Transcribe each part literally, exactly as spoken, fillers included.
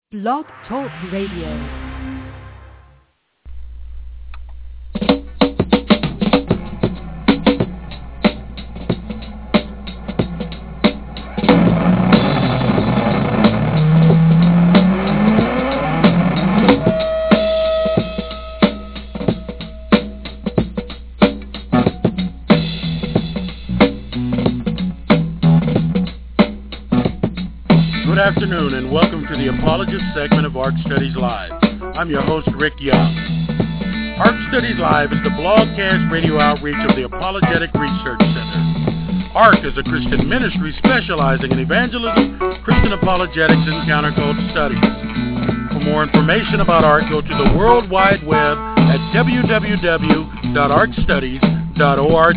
Blog Talk Radio. Good afternoon and welcome to the Apologist segment of Ark Studies Live. I'm your host, Rick Young. Ark Studies Live is the blogcast radio outreach of the Apologetic Research Center. Ark is a Christian ministry specializing in evangelism, Christian apologetics, and counterculture studies. For more information about Ark, go to the World Wide Web at w w w dot ark studies dot org.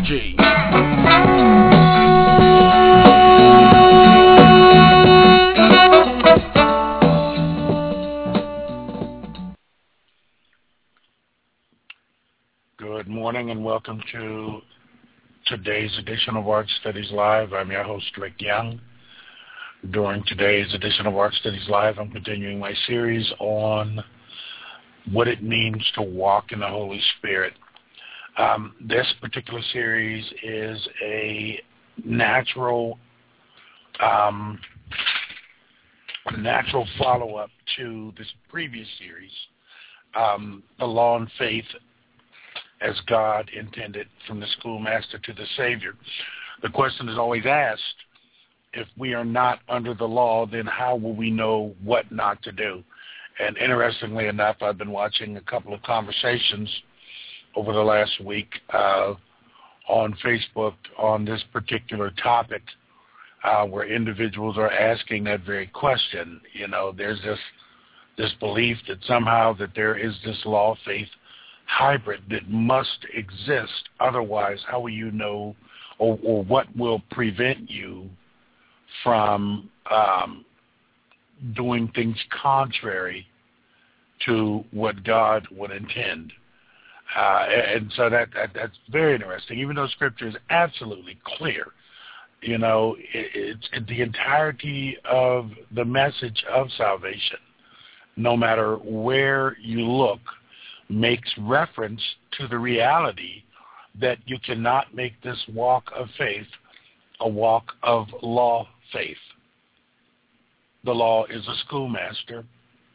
Good morning and welcome to today's edition of Ark Studies Live. I'm your host, Rick Young. During today's edition of Ark Studies Live, I'm continuing my series on what it means to walk in the Holy Spirit. Um, this particular series is a natural, um, a natural follow-up to this previous series, um, The Law and Faith as God intended, from the schoolmaster to the Savior. The question is always asked, if we are not under the law, then how will we know what not to do? And interestingly enough, I've been watching a couple of conversations over the last week uh, on Facebook on this particular topic uh, where individuals are asking that very question. You know, there's this, this belief that somehow that there is this law-faith hybrid that must exist. Otherwise, how will you know, or, or what will prevent you from um, doing things contrary to what God would intend? Uh, and so that, that that's very interesting, even though Scripture is absolutely clear. You know, it, it's it, the entirety of the message of salvation, no matter where you look, makes reference to the reality that you cannot make this walk of faith a walk of law faith. The law is a schoolmaster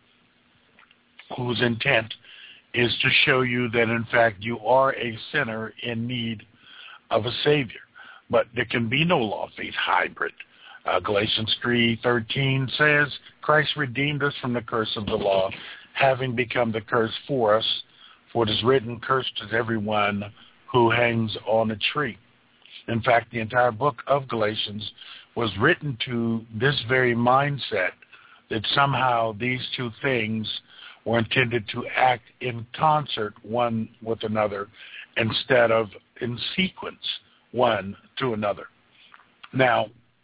whose intent is to show you that, in fact, you are a sinner in need of a Savior. But there can be no law-faith hybrid. Uh, Galatians three thirteen says, Christ redeemed us from the curse of the law, having become the curse for us. For it is written, cursed is everyone who hangs on a tree. In fact, the entire book of Galatians was written to this very mindset, that somehow these two things were intended to act in concert one with another instead of in sequence one to another. Now,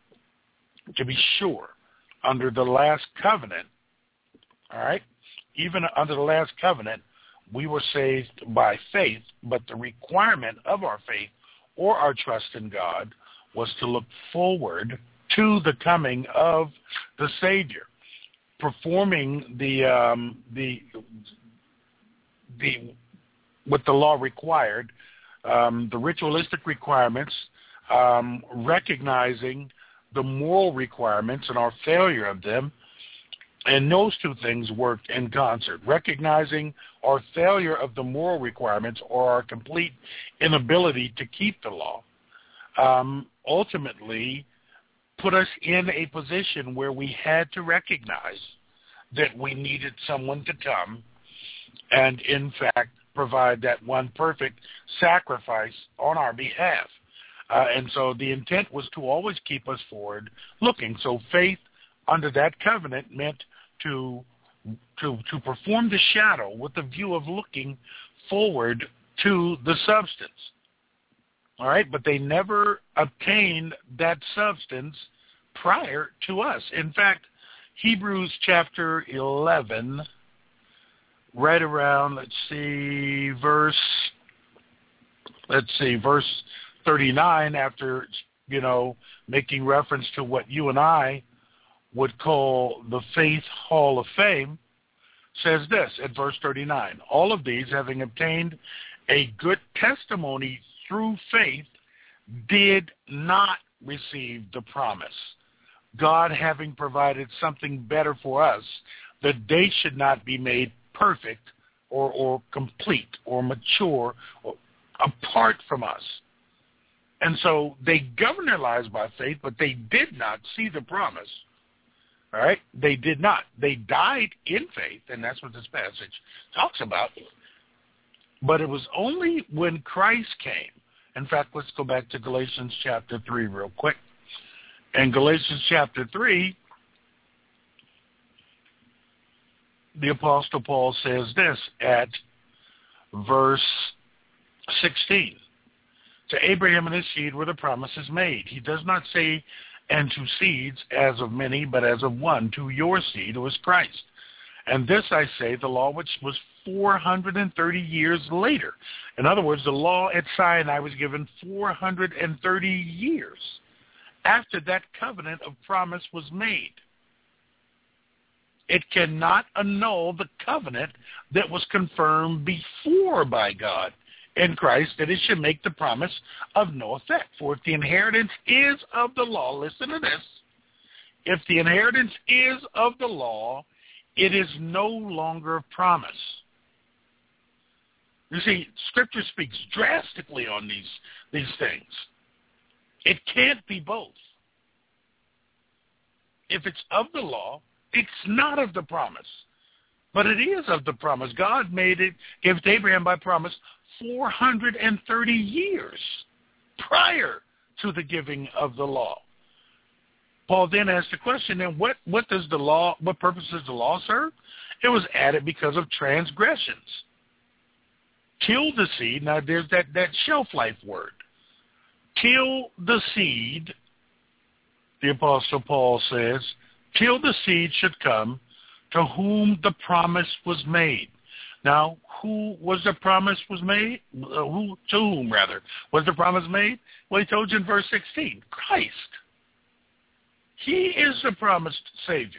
to be sure, under the last covenant, all right, even under the last covenant, we were saved by faith, but the requirement of our faith or our trust in God was to look forward to the coming of the Savior, performing the um, the the what the law required, um, the ritualistic requirements, um, recognizing the moral requirements and our failure of them. And those two things worked in concert, recognizing our failure of the moral requirements or our complete inability to keep the law, um, ultimately put us in a position where we had to recognize that we needed someone to come and, in fact, provide that one perfect sacrifice on our behalf. Uh, and so the intent was to always keep us forward looking. So faith under that covenant meant to to to perform the shadow with the view of looking forward to the substance. All right, but they never obtained that substance prior to us. In fact, Hebrews chapter eleven, right around, let's see, verse, let's see, verse thirty-nine, after, you know, making reference to what you and I would call the Faith Hall of Fame, says this at verse thirty-nine. All of these, having obtained a good testimony through faith, did not receive the promise. God having provided something better for us, that they should not be made perfect or, or complete or mature or apart from us. And so they govern their lives by faith, but they did not see the promise. All right? They did not. They died in faith, and that's what this passage talks about. But it was only when Christ came. In fact, let's go back to Galatians chapter three real quick. In Galatians chapter three, the Apostle Paul says this at verse sixteen. To Abraham and his seed were the promises made. He does not say, and to seeds as of many, but as of one, to your seed, who is Christ. And this I say, the law which was four hundred thirty years later. In other words, the law at Sinai was given four hundred thirty years after that covenant of promise was made. It cannot annul the covenant that was confirmed before by God in Christ, that it should make the promise of no effect. For if the inheritance is of the law, listen to this, if the inheritance is of the law, it is no longer a promise. You see, Scripture speaks drastically on these, these things. It can't be both. If it's of the law, it's not of the promise. But it is of the promise. God made it, gave it to Abraham by promise, four hundred thirty years prior to the giving of the law. Paul then asked the question, then what, what does the law, what purpose does the law serve? It was added because of transgressions. Till the seed, now there's that, that shelf life word. Till the seed, the Apostle Paul says, till the seed should come to whom the promise was made. Now, who was the promise was made? Uh, who to whom, rather, was the promise made? Well, he told you in verse sixteen, Christ. He is the promised Savior.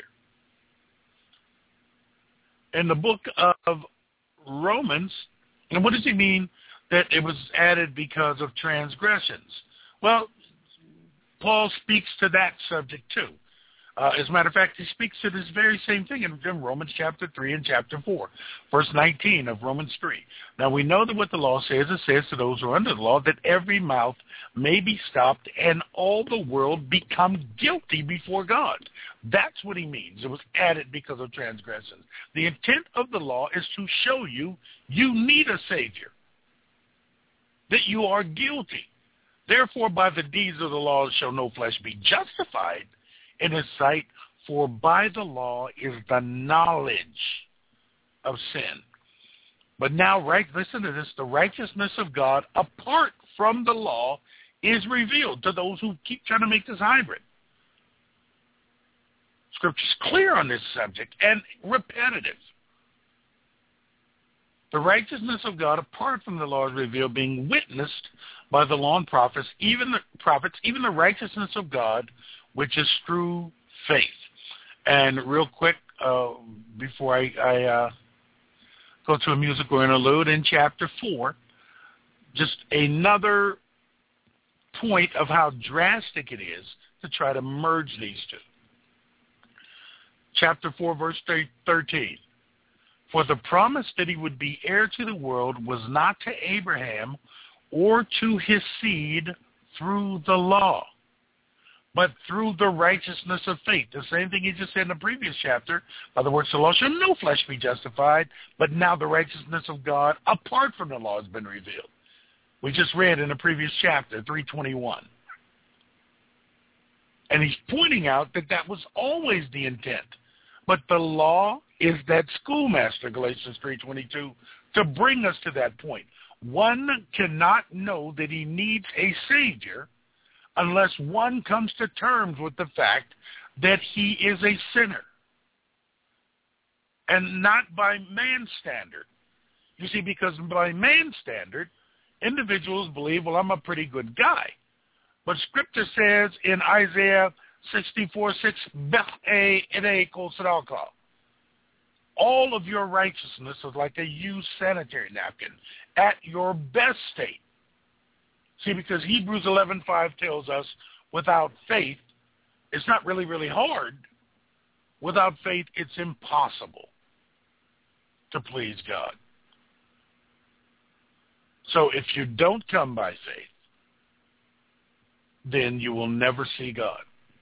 In the book of Romans, and what does he mean that it was added because of transgressions? Well, Paul speaks to that subject too. Uh, as a matter of fact, he speaks to this very same thing in, in Romans chapter three and chapter four, verse nineteen of Romans three. Now, we know that what the law says, it says to those who are under the law that every mouth may be stopped and all the world become guilty before God. That's what he means. It was added because of transgressions. The intent of the law is to show you you need a Savior, that you are guilty. Therefore, by the deeds of the law shall no flesh be justified in his sight, for by the law is the knowledge of sin. But now, right, listen to this, the righteousness of God apart from the law is revealed to those who keep trying to make this hybrid. Scripture's clear on this subject and repetitive. The righteousness of God apart from the law is revealed, being witnessed by the law and prophets, even the prophets, even the righteousness of God, which is through faith. And real quick, uh, before I, I uh, go to a musical interlude, in chapter four, just another point of how drastic it is to try to merge these two. Chapter four, verse thirteen. For the promise that he would be heir to the world was not to Abraham or to his seed through the law, but through the righteousness of faith. The same thing he just said in the previous chapter. By the works of the law shall no flesh be justified, but now the righteousness of God apart from the law has been revealed. We just read in the previous chapter, three twenty-one. And he's pointing out that that was always the intent. But the law is that schoolmaster, Galatians three twenty-two, to bring us to that point. One cannot know that he needs a Savior unless one comes to terms with the fact that he is a sinner, and not by man's standard. You see, because by man's standard, individuals believe, well, I'm a pretty good guy. But Scripture says in Isaiah sixty-four six Beth A Ede Kosadalka. All of your righteousness is like a used sanitary napkin at your best state. See, because Hebrews eleven five tells us without faith, it's not really, really hard. Without faith, it's impossible to please God. So if you don't come by faith, then you will never see God.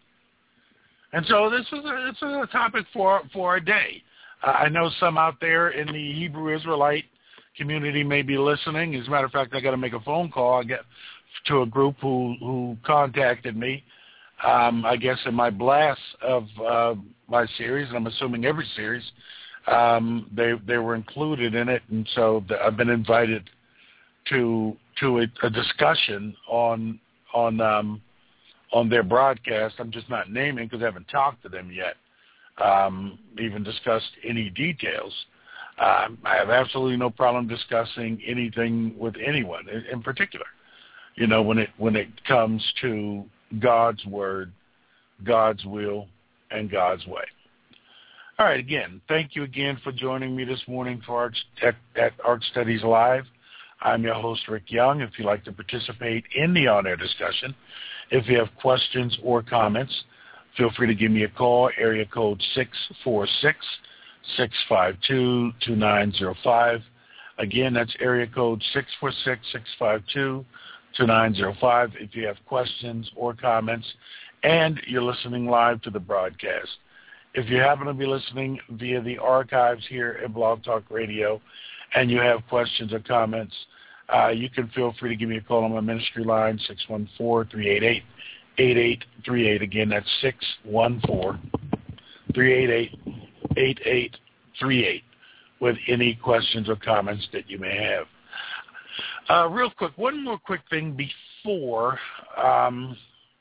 And so this is a, it's a topic for, for a day. Uh, I know some out there in the Hebrew Israelite community may be listening. As a matter of fact, I got to make a phone call. I get to a group who, who contacted me, um, I guess, in my blast of uh, my series, and I'm assuming every series, um, they they were included in it, and so the, I've been invited to to a, a discussion on on um, on their broadcast. I'm just not naming because I haven't talked to them yet, um, even discussed any details. Um, I have absolutely no problem discussing anything with anyone in, in particular. You know, when it when it comes to God's word, God's will, and God's way. All right, again, thank you again for joining me this morning for Arch, at, at Arch Studies Live. I'm your host, Rick Young. If you'd like to participate in the on-air discussion, if you have questions or comments, feel free to give me a call, area code six four six, six five two, two nine zero five. Again, that's area code six four six, six five two, two nine zero five if you have questions or comments and you're listening live to the broadcast. If you happen to be listening via the archives here at Blog Talk Radio and you have questions or comments, uh, you can feel free to give me a call on my ministry line, six one four, three eight eight, eight eight three eight. Again, that's six one four, three eight eight, eight eight three eight with any questions or comments that you may have. Uh, real quick, one more quick thing before um,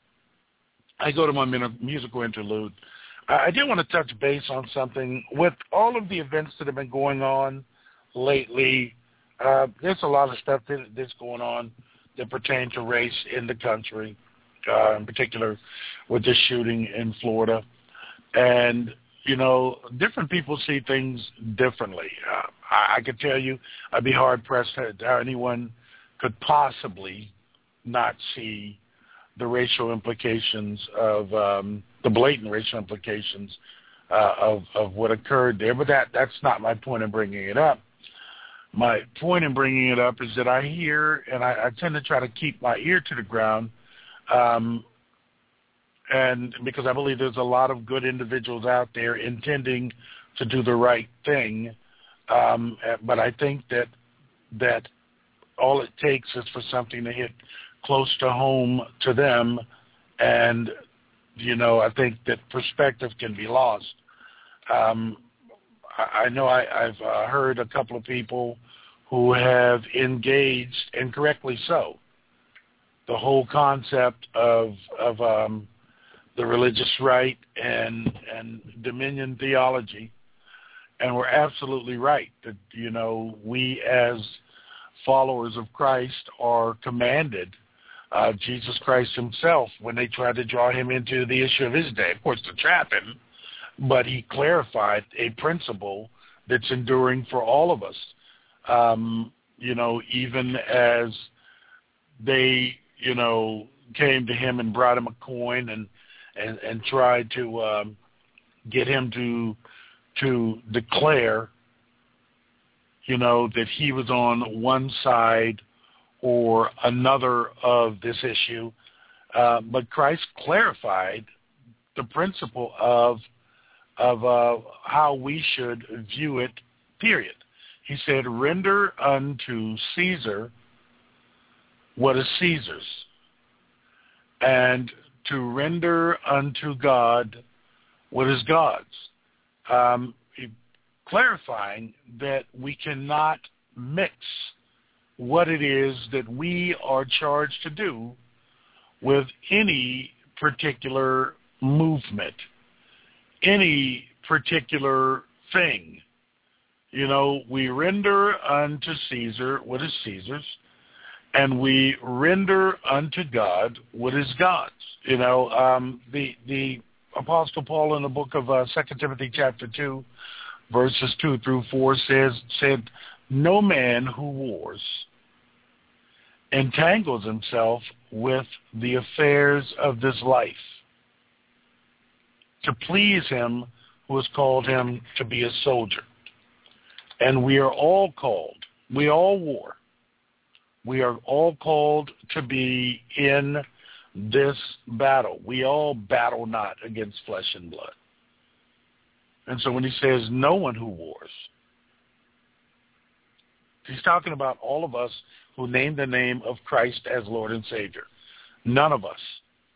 I go to my musical interlude. I did want to touch base on something. With all of the events that have been going on lately, uh, there's a lot of stuff that, that's going on that pertain to race in the country, uh, in particular with this shooting in Florida. And, you know, different people see things differently. Uh, I, I could tell you I'd be hard-pressed how anyone could possibly not see the racial implications of um, the blatant racial implications uh, of, of what occurred there. But that, that's not my point in bringing it up. My point in bringing it up is that I hear, and I, I tend to try to keep my ear to the ground, um, and because I believe there's a lot of good individuals out there intending to do the right thing, um, but I think that that all it takes is for something to hit close to home to them, and, you know, I think that perspective can be lost. Um, I, I know I, I've uh, heard a couple of people who have engaged, and correctly so, the whole concept of of um, the religious right and and dominion theology, and we're absolutely right that, you know, we as followers of Christ are commanded. Uh, Jesus Christ himself, when they tried to draw him into the issue of his day, of course, to trap him, but he clarified a principle that's enduring for all of us. Um, you know, even as they, you know, came to him and brought him a coin and and, and tried to um, get him to to declare, you know, that he was on one side or another of this issue. Uh, but Christ clarified the principle of of uh, how we should view it, period. He said, render unto Caesar what is Caesar's, and to render unto God what is God's. Um, clarifying that we cannot mix what it is that we are charged to do with any particular movement, any particular thing. You know, we render unto Caesar what is Caesar's, and we render unto God what is God's. You know, um, the the Apostle Paul in the book of uh, Second Timothy chapter two, verses two through four says, said, no man who wars entangles himself with the affairs of this life, to please him who has called him to be a soldier. And we are all called, we all war. We are all called to be in this battle. We all battle not against flesh and blood. And so when he says no one who wars, he's talking about all of us who name the name of Christ as Lord and Savior. None of us,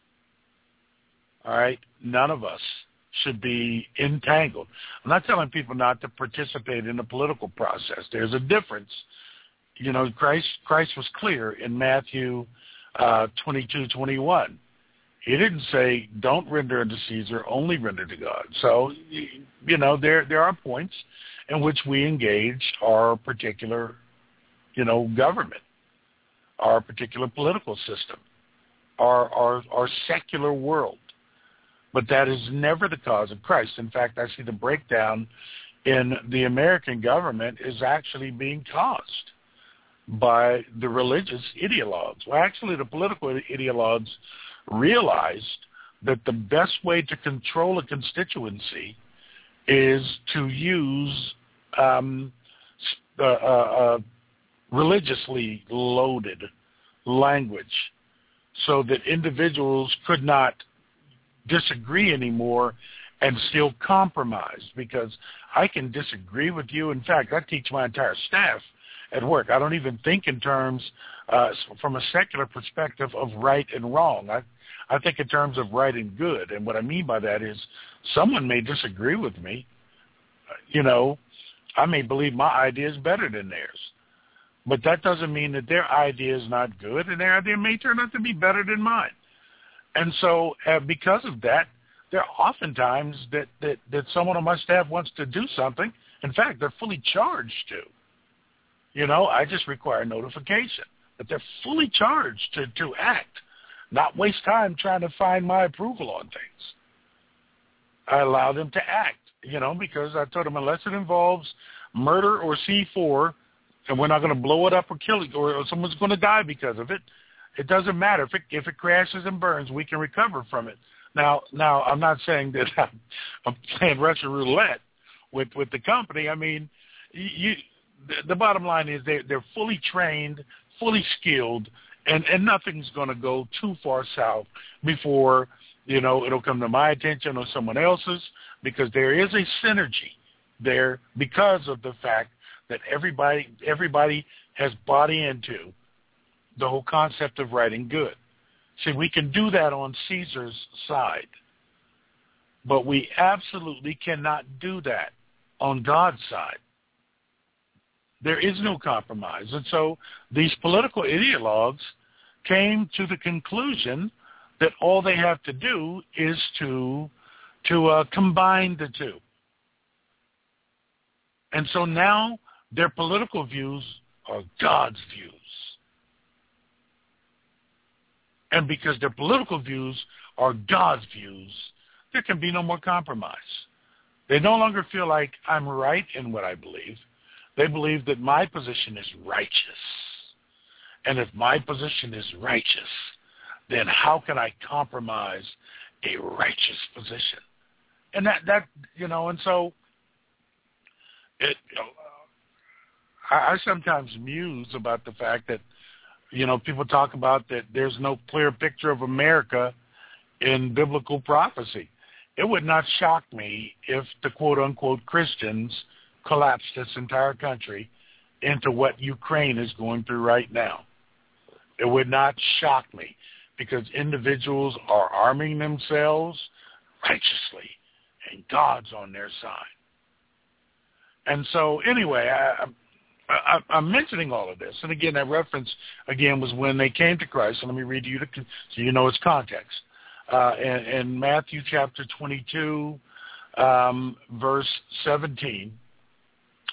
all right, none of us should be entangled. I'm not telling people not to participate in the political process. There's a difference. You know, Christ Christ was clear in Matthew uh, twenty-two twenty-one. He didn't say, don't render unto Caesar, only render to God. So, you know, there there are points in which we engage our particular, you know, government, our particular political system, our, our, our secular world. But that is never the cause of Christ. In fact, I see the breakdown in the American government is actually being caused by the religious ideologues. Well, actually, the political ideologues realized that the best way to control a constituency is to use um, uh, uh, religiously loaded language so that individuals could not disagree anymore and still compromise, because I can disagree with you. In fact, I teach my entire staff at work. I don't even think in terms, uh, from a secular perspective, of right and wrong. I, I think in terms of right and good. And what I mean by that is someone may disagree with me. You know, I may believe my idea is better than theirs. But that doesn't mean that their idea is not good, and their idea may turn out to be better than mine. And so uh, because of that, there are oftentimes that, that, that someone on my staff wants to do something. In fact, they're fully charged to. You know, I just require notification. But they're fully charged to, to act, not waste time trying to find my approval on things. I allow them to act, you know, because I told them unless it involves murder or C four, and we're not going to blow it up or kill it, or someone's going to die because of it, it doesn't matter. If it, if it crashes and burns, we can recover from it. Now, now I'm not saying that I'm, I'm playing Russian roulette with, with the company. I mean, you, the, the bottom line is they, they're fully trained, fully skilled, and, and nothing's going to go too far south before, you know, it'll come to my attention or someone else's, because there is a synergy there because of the fact that everybody everybody has bought into the whole concept of right and good. See, we can do that on Caesar's side, but we absolutely cannot do that on God's side. There is no compromise. And so these political ideologues came to the conclusion that all they have to do is to, to uh, combine the two. And so now their political views are God's views. And because their political views are God's views, there can be no more compromise. They no longer feel like I'm right in what I believe. They believe that my position is righteous. And if my position is righteous, then how can I compromise a righteous position? And that, that you know, and so it, you know, I, I sometimes muse about the fact that, you know, people talk about that there's no clear picture of America in biblical prophecy. It would not shock me if the quote-unquote Christians collapsed this entire country into what Ukraine is going through right now. It would not shock me, because individuals are arming themselves righteously, and God's on their side. And so anyway, I, I, I'm mentioning all of this. And again, that reference, again, was when they came to Christ. And let me read you the, so you know its context. Uh, in, in Matthew chapter twenty-two, um, verse seventeen,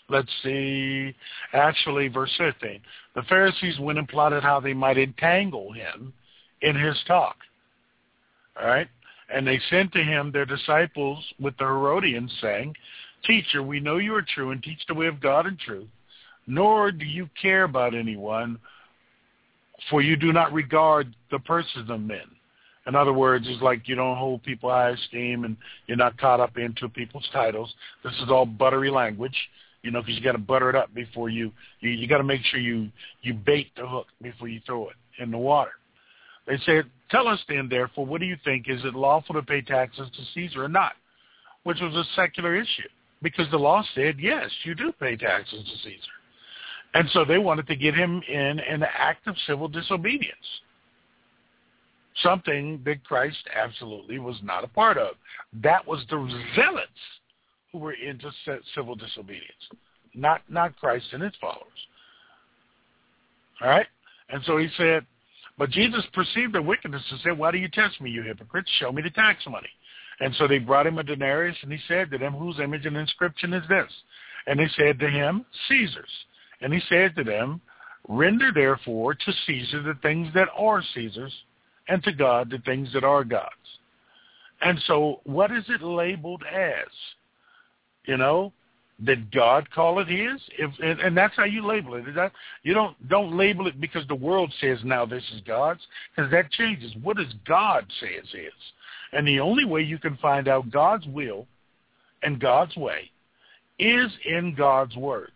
let's see, actually, verse fifteen. The Pharisees went and plotted how they might entangle him in his talk. All right? And they sent to him their disciples with the Herodians, saying, Teacher, we know you are true and teach the way of God in truth, nor do you care about anyone, for you do not regard the persons of men. In other words, it's like you don't hold people high esteem and you're not caught up into people's titles. This is all buttery language, you know, because you got to butter it up before you, you, you got to make sure you, you bait the hook before you throw it in the water. They said, tell us then, therefore, what do you think? Is it lawful to pay taxes to Caesar or not? Which was a secular issue, because the law said, yes, you do pay taxes to Caesar. And so they wanted to get him in an act of civil disobedience, something that Christ absolutely was not a part of. That was the zealots who were into civil disobedience, not, not Christ and his followers. All right? And so he said, but Jesus perceived their wickedness and said, why do you test me, you hypocrites? Show me the tax money. And so they brought him a denarius, and he said to them, whose image and inscription is this? And they said to him, Caesar's. And he said to them, render therefore to Caesar the things that are Caesar's, and to God the things that are God's. And so what is it labeled as? You know, did God call it his? If, and, and that's how you label it. That, you don't don't label it because the world says now this is God's, because that changes. What does God say is his? And the only way you can find out God's will and God's way is in God's word.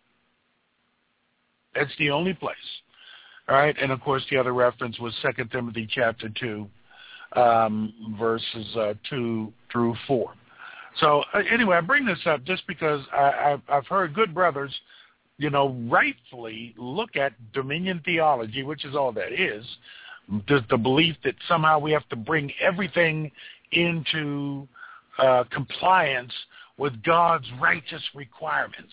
That's the only place. All right, and of course the other reference was Second Timothy chapter two, um, verses uh, two through four. So uh, anyway, I bring this up just because I, I've, I've heard good brothers, you know, rightfully look at dominion theology, which is all that is, the, the belief that somehow we have to bring everything into uh, compliance with God's righteous requirements.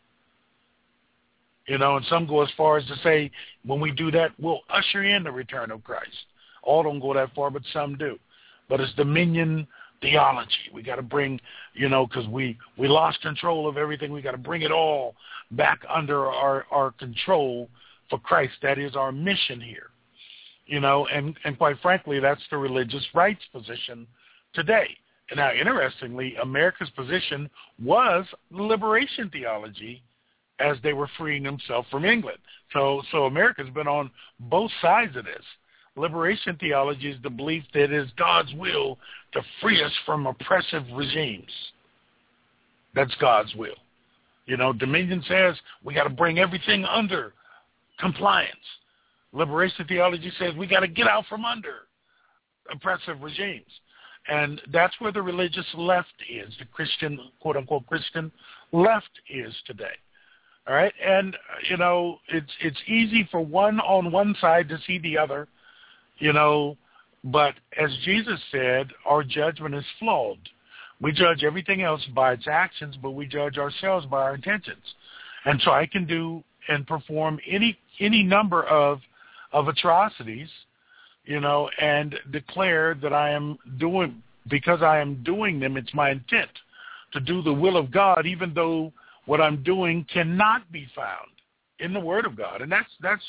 You know, and some go as far as to say, when we do that, we'll usher in the return of Christ. All don't go that far, but some do. But it's dominion theology. We got to bring, you know, because we, we lost control of everything. We got to bring it all back under our, our control for Christ. That is our mission here. You know, and, and quite frankly, that's the religious rights position today. And now, interestingly, America's position was liberation theology as they were freeing themselves from England. So so America's been on both sides of this. Liberation theology is the belief that it is God's will to free us from oppressive regimes. That's God's will. You know, dominion says we got to bring everything under compliance. Liberation theology says we got to get out from under oppressive regimes. And that's where the religious left is, the Christian, quote-unquote Christian left is today. All right, and, you know, it's it's easy for one on one side to see the other, you know, but as Jesus said, our judgment is flawed. We judge everything else by its actions, but we judge ourselves by our intentions. And so I can do and perform any any number of of atrocities, you know, and declare that I am doing, because I am doing them, it's my intent to do the will of God, even though what I'm doing cannot be found in the Word of God. And that's that's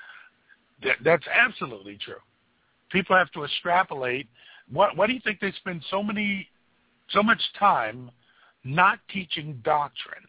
that's absolutely true. People have to extrapolate. What why do you think they spend so many so much time not teaching doctrine?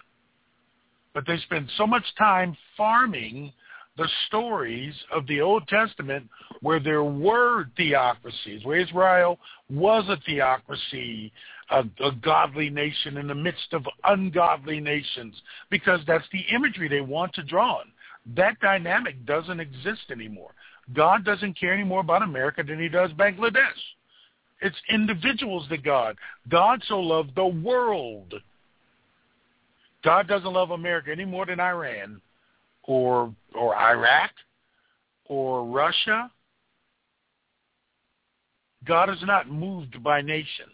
But they spend so much time farming the stories of the Old Testament where there were theocracies, where Israel was a theocracy, a, a godly nation in the midst of ungodly nations, because that's the imagery they want to draw on. That dynamic doesn't exist anymore. God doesn't care any more about America than he does Bangladesh. It's individuals that God. God so loved the world. God doesn't love America any more than Iran or or Iraq or Russia. God is not moved by nations.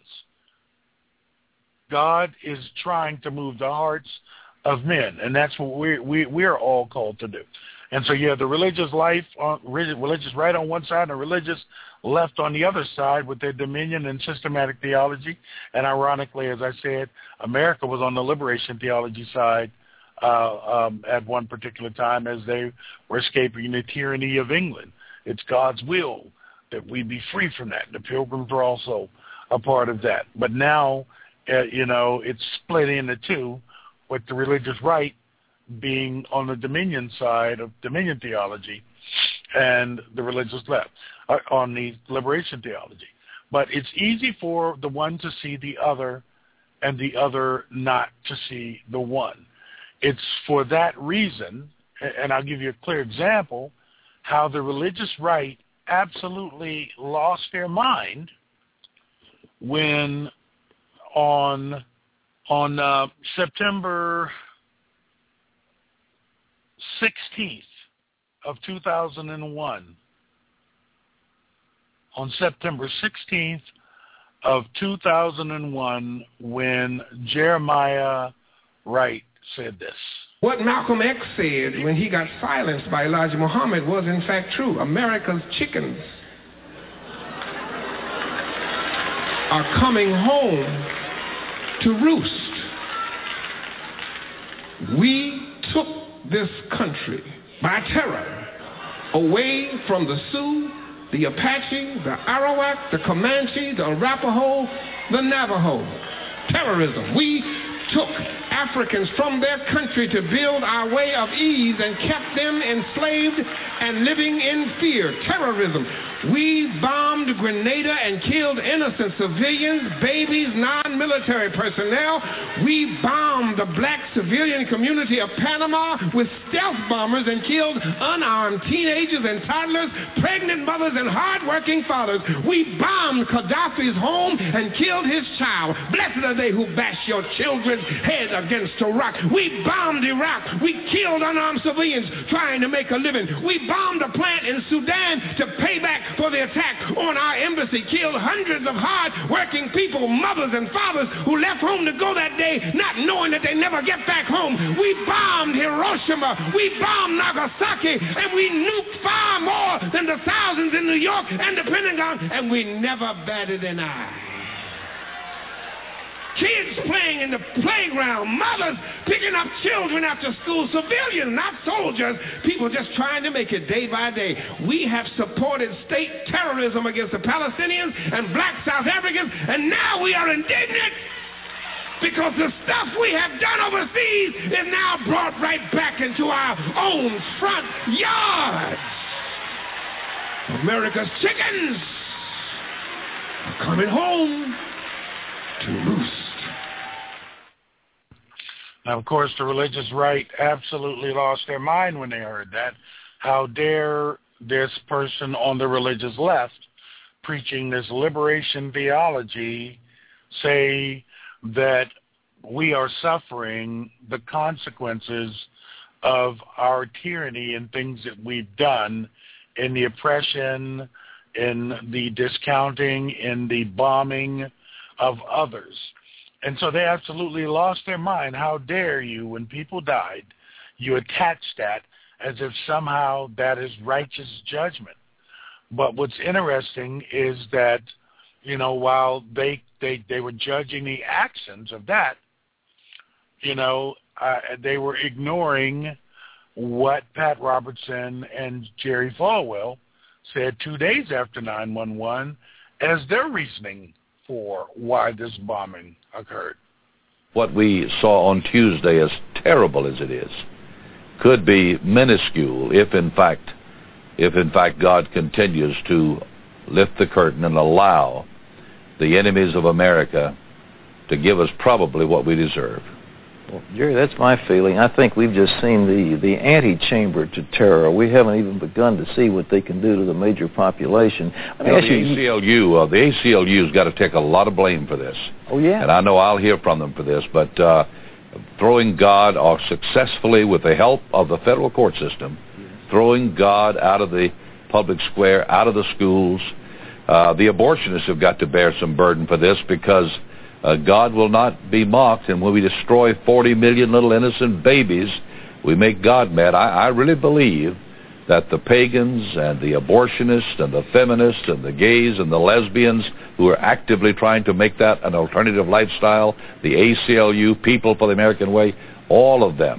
God is trying to move the hearts of men, and that's what we we we are all called to do. And so, yeah, the religious life, uh, religious right on one side and the religious left on the other side with their dominion and systematic theology. And ironically, as I said, America was on the liberation theology side uh, um, at one particular time as they were escaping the tyranny of England. It's God's will that we be free from that. The Pilgrims were also a part of that. But now, uh, you know, it's split into two, with the religious right being on the dominion side of dominion theology and the religious left uh, on the liberation theology. But it's easy for the one to see the other and the other not to see the one. It's for that reason, and I'll give you a clear example, how the religious right absolutely lost their mind when on on uh, September sixteenth of two thousand one, on September sixteenth of two thousand one, when Jeremiah Wright said this. What Malcolm X said when he got silenced by Elijah Muhammad was in fact true. America's chickens are coming home to roost. We took this country by terror away from the Sioux, the Apache, the Arawak, the Comanche, the Arapaho, the Navajo. Terrorism. We took Africans from their country to build our way of ease and kept them enslaved and living in fear. Terrorism. We bombed Grenada and killed innocent civilians, babies, non-military personnel. We bombed the black civilian community of Panama with stealth bombers and killed unarmed teenagers and toddlers, pregnant mothers and hard-working fathers. We bombed Gaddafi's home and killed his child. Blessed are they who bash your children's head against a rock. We bombed Iraq. We killed unarmed civilians trying to make a living. We bombed a plant in Sudan to pay back for the attack on our embassy, killed hundreds of hard-working people, mothers and fathers who left home to go that day not knowing that they never get back home. We bombed Hiroshima. We bombed Nagasaki. And we nuked far more than the thousands in New York and the Pentagon. And we never batted an eye. Kids playing in the playground, mothers picking up children after school, civilians, not soldiers, people just trying to make it day by day. We have supported state terrorism against the Palestinians and black South Africans, and now we are indignant because the stuff we have done overseas is now brought right back into our own front yards. America's chickens are coming home to roost. Now, of course, the religious right absolutely lost their mind when they heard that. How dare this person on the religious left preaching this liberation theology say that we are suffering the consequences of our tyranny and things that we've done in the oppression, in the discounting, in the bombing of others. And so they absolutely lost their mind. How dare you, when people died, you attach that as if somehow that is righteous judgment. But what's interesting is that, you know, while they they, they were judging the actions of that, you know, uh, they were ignoring what Pat Robertson and Jerry Falwell said two days after nine one one as their reasoning for why this bombing occurred. What we saw on Tuesday, as terrible as it is, could be minuscule if in fact if in fact God continues to lift the curtain and allow the enemies of America to give us probably what we deserve. Well, Jerry, that's my feeling. I think we've just seen the, the antechamber to terror. We haven't even begun to see what they can do to the major population. I mean, you know, the A C L U, uh, the A C L U's got to take a lot of blame for this. Oh, yeah. And I know I'll hear from them for this, but uh, throwing God or successfully with the help of the federal court system, yes. throwing God out of the public square, out of the schools. Uh, the abortionists have got to bear some burden for this because Uh, God will not be mocked, and when we destroy forty million little innocent babies, we make God mad. I, I really believe that the pagans and the abortionists and the feminists and the gays and the lesbians who are actively trying to make that an alternative lifestyle, the A C L U, People for the American Way, all of them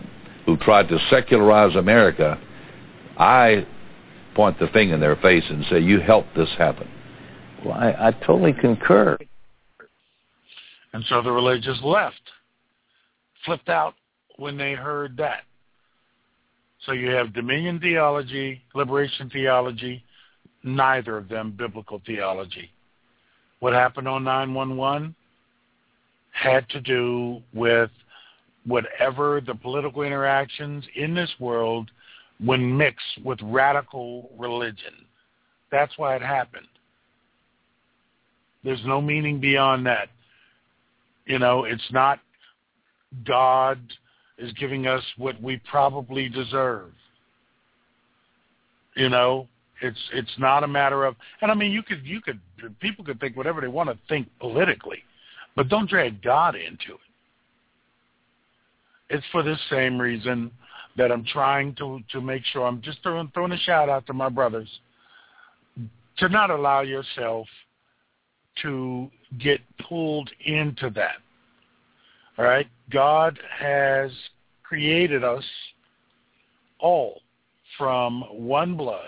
who tried to secularize America, I point the finger in their face and say, you helped this happen. Well, I, I totally concur. And so the religious left, flipped out when they heard that. So you have dominion theology, liberation theology, neither of them biblical theology. What happened on nine one one had to do with whatever the political interactions in this world when mixed with radical religion. That's why it happened. There's no meaning beyond that. You know, it's not God is giving us what we probably deserve. You know, it's it's not a matter of, and I mean, you could you could people could think whatever they want to think politically, but don't drag God into it. It's for this same reason that I'm trying to to make sure I'm just throwing throwing a shout out to my brothers to not allow yourself to get pulled into that. All right? God has created us all from one blood.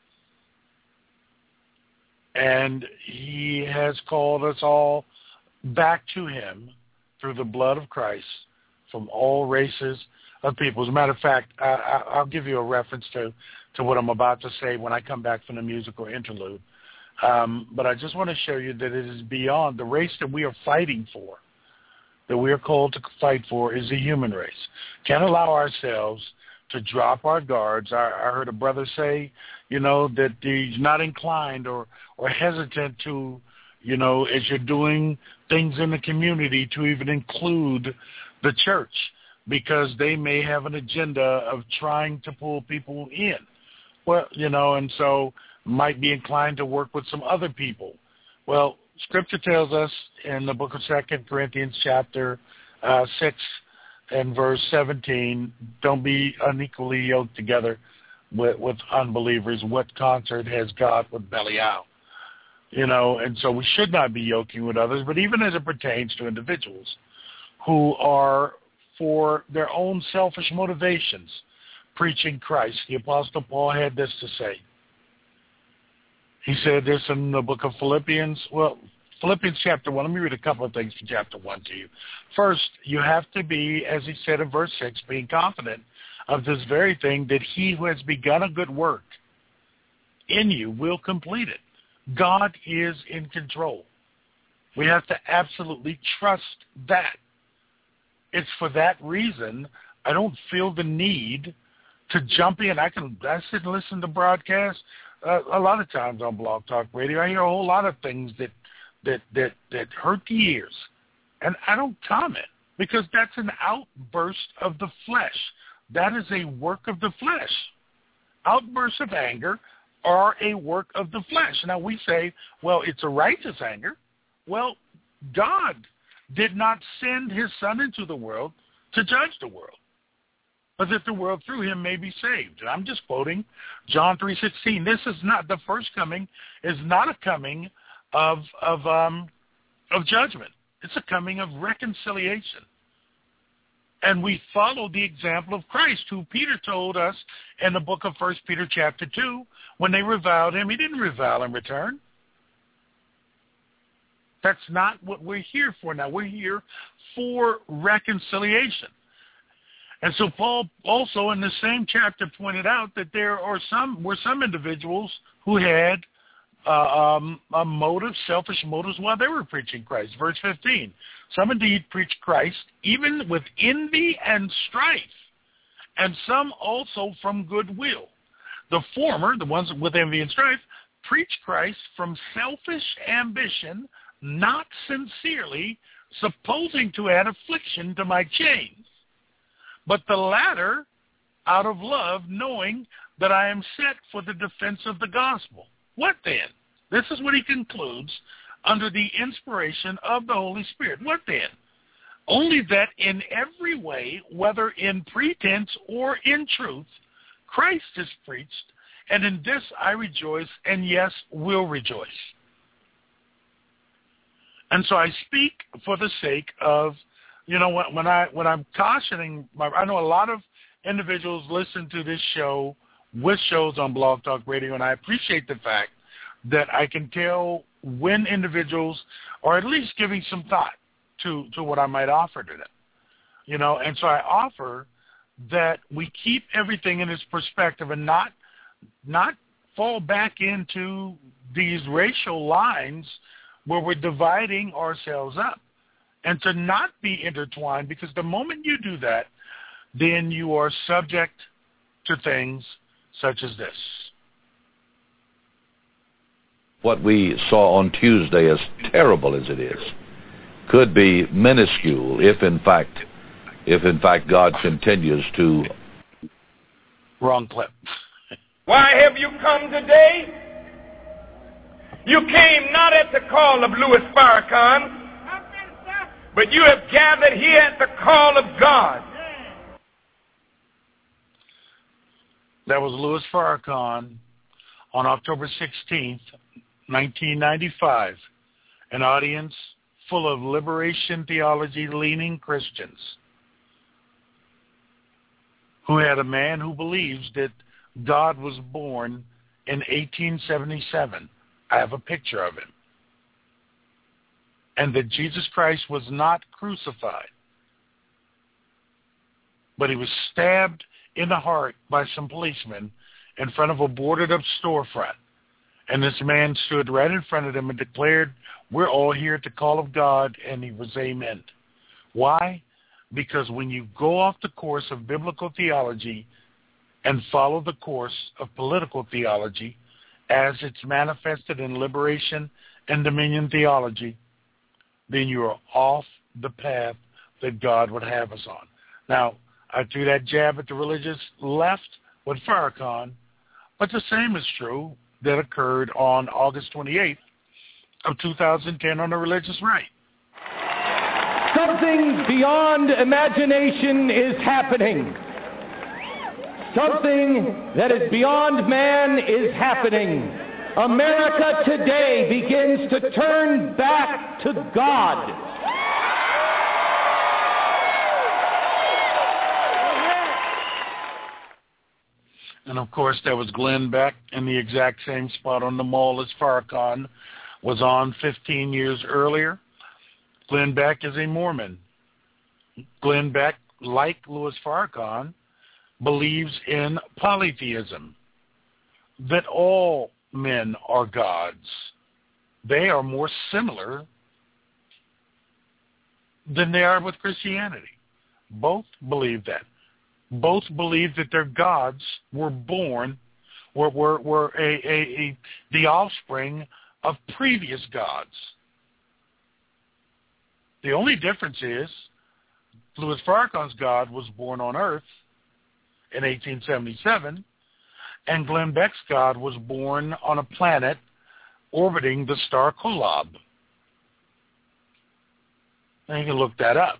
And he has called us all back to him through the blood of Christ from all races of people. As a matter of fact, I, I, I'll give you a reference to, to what I'm about to say when I come back from the musical interlude. Um, but I just want to show you that it is beyond the race that we are fighting for, that we are called to fight for, is the human race. Can't allow ourselves to drop our guards. I, I heard a brother say, you know, that he's not inclined or, or hesitant to, you know, as you're doing things in the community, to even include the church, because they may have an agenda of trying to pull people in. Well, you know, and so might be inclined to work with some other people. Well, Scripture tells us in the book of Second Corinthians chapter uh, six and verse seventeen, don't be unequally yoked together with, with unbelievers. What concert has God with Belial? You know, and so we should not be yoking with others, but even as it pertains to individuals who are, for their own selfish motivations, preaching Christ. The Apostle Paul had this to say. He said this in the book of Philippians. Well, Philippians chapter one. Let me read a couple of things from chapter one to you. First, you have to be, as he said in verse six, being confident of this very thing, that he who has begun a good work in you will complete it. God is in control. We have to absolutely trust that. It's for that reason I don't feel the need to jump in. I can I sit and listen to broadcasts. Uh, a lot of times on Blog Talk Radio, I hear a whole lot of things that, that that that hurt the ears, and I don't comment because that's an outburst of the flesh. That is a work of the flesh. Outbursts of anger are a work of the flesh. Now we say, well, it's a righteous anger. Well, God did not send his Son into the world to judge the world, but that the world through him may be saved. And I'm just quoting John three sixteen. This is not, the first coming is not a coming of of um, of judgment. It's a coming of reconciliation. And we follow the example of Christ, who Peter told us in the book of First Peter chapter two, when they reviled him, he didn't revile in return. That's not what we're here for now. We're here for reconciliation. And so Paul also in the same chapter pointed out that there are some were some individuals who had uh, um, a motive, selfish motives while they were preaching Christ. Verse fifteen, some indeed preach Christ even with envy and strife, and some also from goodwill. The former, the ones with envy and strife, preach Christ from selfish ambition, not sincerely, supposing to add affliction to my chains. But the latter, out of love, knowing that I am set for the defense of the gospel. What then? This is what he concludes under the inspiration of the Holy Spirit. What then? Only that in every way, whether in pretense or in truth, Christ is preached, and in this I rejoice, and yes, will rejoice. And so I speak for the sake of, you know, when, when I when I'm cautioning, my, I know a lot of individuals listen to this show with shows on Blog Talk Radio, and I appreciate the fact that I can tell when individuals are at least giving some thought to, to what I might offer to them. You know, and so I offer that we keep everything in its perspective and not not fall back into these racial lines where we're dividing ourselves up, and to not be intertwined, because the moment you do that, then you are subject to things such as this. What we saw on Tuesday, as terrible as it is, could be minuscule if in fact if in fact God continues to... Wrong clip. Why have you come today? You came not at the call of Louis Farrakhan, but you have gathered here at the call of God. That was Louis Farrakhan on October sixteenth, nineteen ninety-five, an audience full of liberation theology-leaning Christians who had a man who believes that God was born in eighteen seventy-seven. I have a picture of him. And that Jesus Christ was not crucified, but he was stabbed in the heart by some policemen in front of a boarded-up storefront. And this man stood right in front of them and declared, "We're all here at the call of God," and he was amen. Why? Because when you go off the course of biblical theology and follow the course of political theology as it's manifested in liberation and dominion theology, then you are off the path that God would have us on. Now, I threw that jab at the religious left with Farrakhan, but the same is true that occurred on August twenty-eighth of two thousand ten on the religious right. Something beyond imagination is happening. Something that is beyond man is happening. America today begins to turn back to God. And of course, there was Glenn Beck in the exact same spot on the mall as Farrakhan was on fifteen years earlier. Glenn Beck is a Mormon. Glenn Beck, like Louis Farrakhan, believes in polytheism, that all men are gods. They are more similar than they are with Christianity. Both believe that. Both believe that their gods were born, were, were, were a, a, a, the offspring of previous gods. The only difference is Louis Farrakhan's God was born on Earth in eighteen seventy-seven, and Glenn Beck's God was born on a planet orbiting the star Kolob. And you can look that up.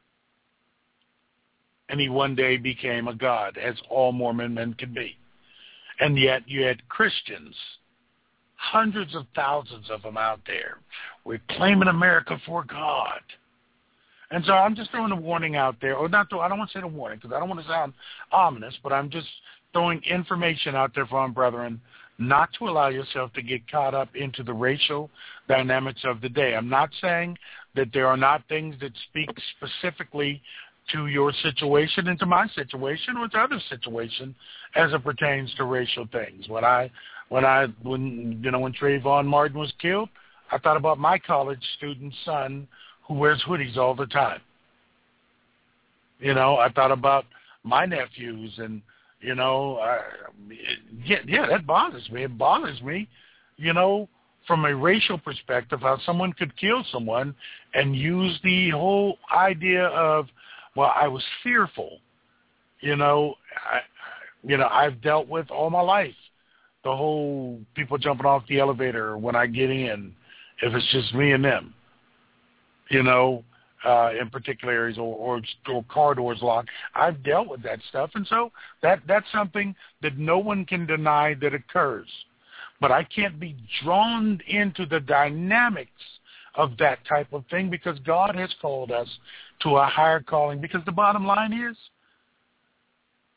And he one day became a god, as all Mormon men can be. And yet you had Christians, hundreds of thousands of them out there, we're claiming America for God. And so I'm just throwing a warning out there, or not, I don't want to say the warning because I don't want to sound ominous, but I'm just throwing information out there for our brethren not to allow yourself to get caught up into the racial dynamics of the day. I'm not saying that there are not things that speak specifically to your situation and to my situation or to other situation as it pertains to racial things. When I, when I, when you know, when Trayvon Martin was killed, I thought about my college student son who wears hoodies all the time. You know, I thought about my nephews, and you know, I, yeah, yeah, that bothers me. It bothers me, you know, from a racial perspective, how someone could kill someone and use the whole idea of, well, I was fearful. You know, I, you know, I've dealt with all my life the whole people jumping off the elevator when I get in, if it's just me and them. You know, uh, in particular areas, or, or, or car doors locked. I've dealt with that stuff, and so that that's something that no one can deny that occurs. But I can't be drawn into the dynamics of that type of thing because God has called us to a higher calling. Because the bottom line is,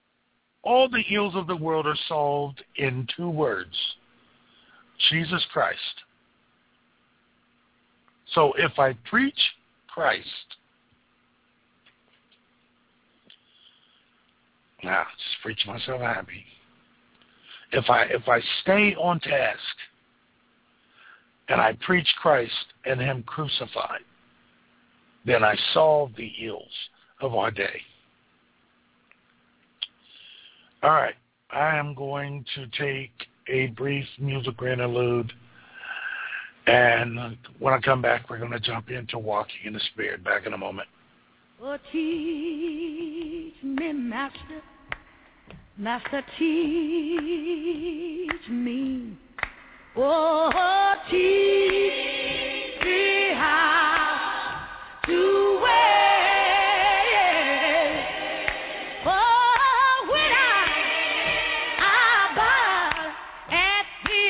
all the ills of the world are solved in two words: Jesus Christ. So if I preach Christ, now just preach myself happy. If I if I stay on task and I preach Christ and Him crucified, then I solve the ills of our day. All right, I am going to take a brief musical interlude, and when I come back, we're going to jump into Walking in the Spirit. Back in a moment. Oh, teach me, Master, Master, teach me. Oh, teach me how to wait. Oh, when I, I bow at the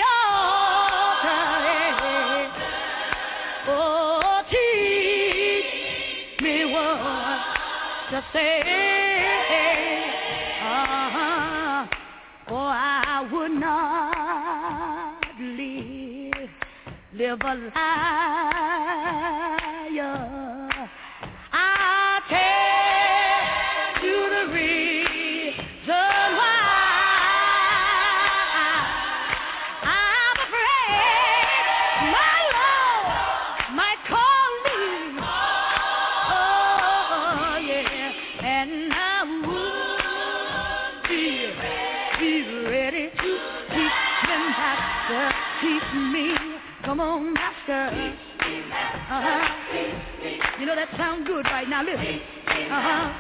altar. Oh, teach me what to say. Uh-huh. Oh, I would not live, live a liar. I tell you the reason why. I'm afraid my Lord might call me. Oh, yeah, and I would be, be ready to teach me, Master, teach me. Come on, Master. Uh-huh. You know that sounds good right now. Listen. Uh-huh.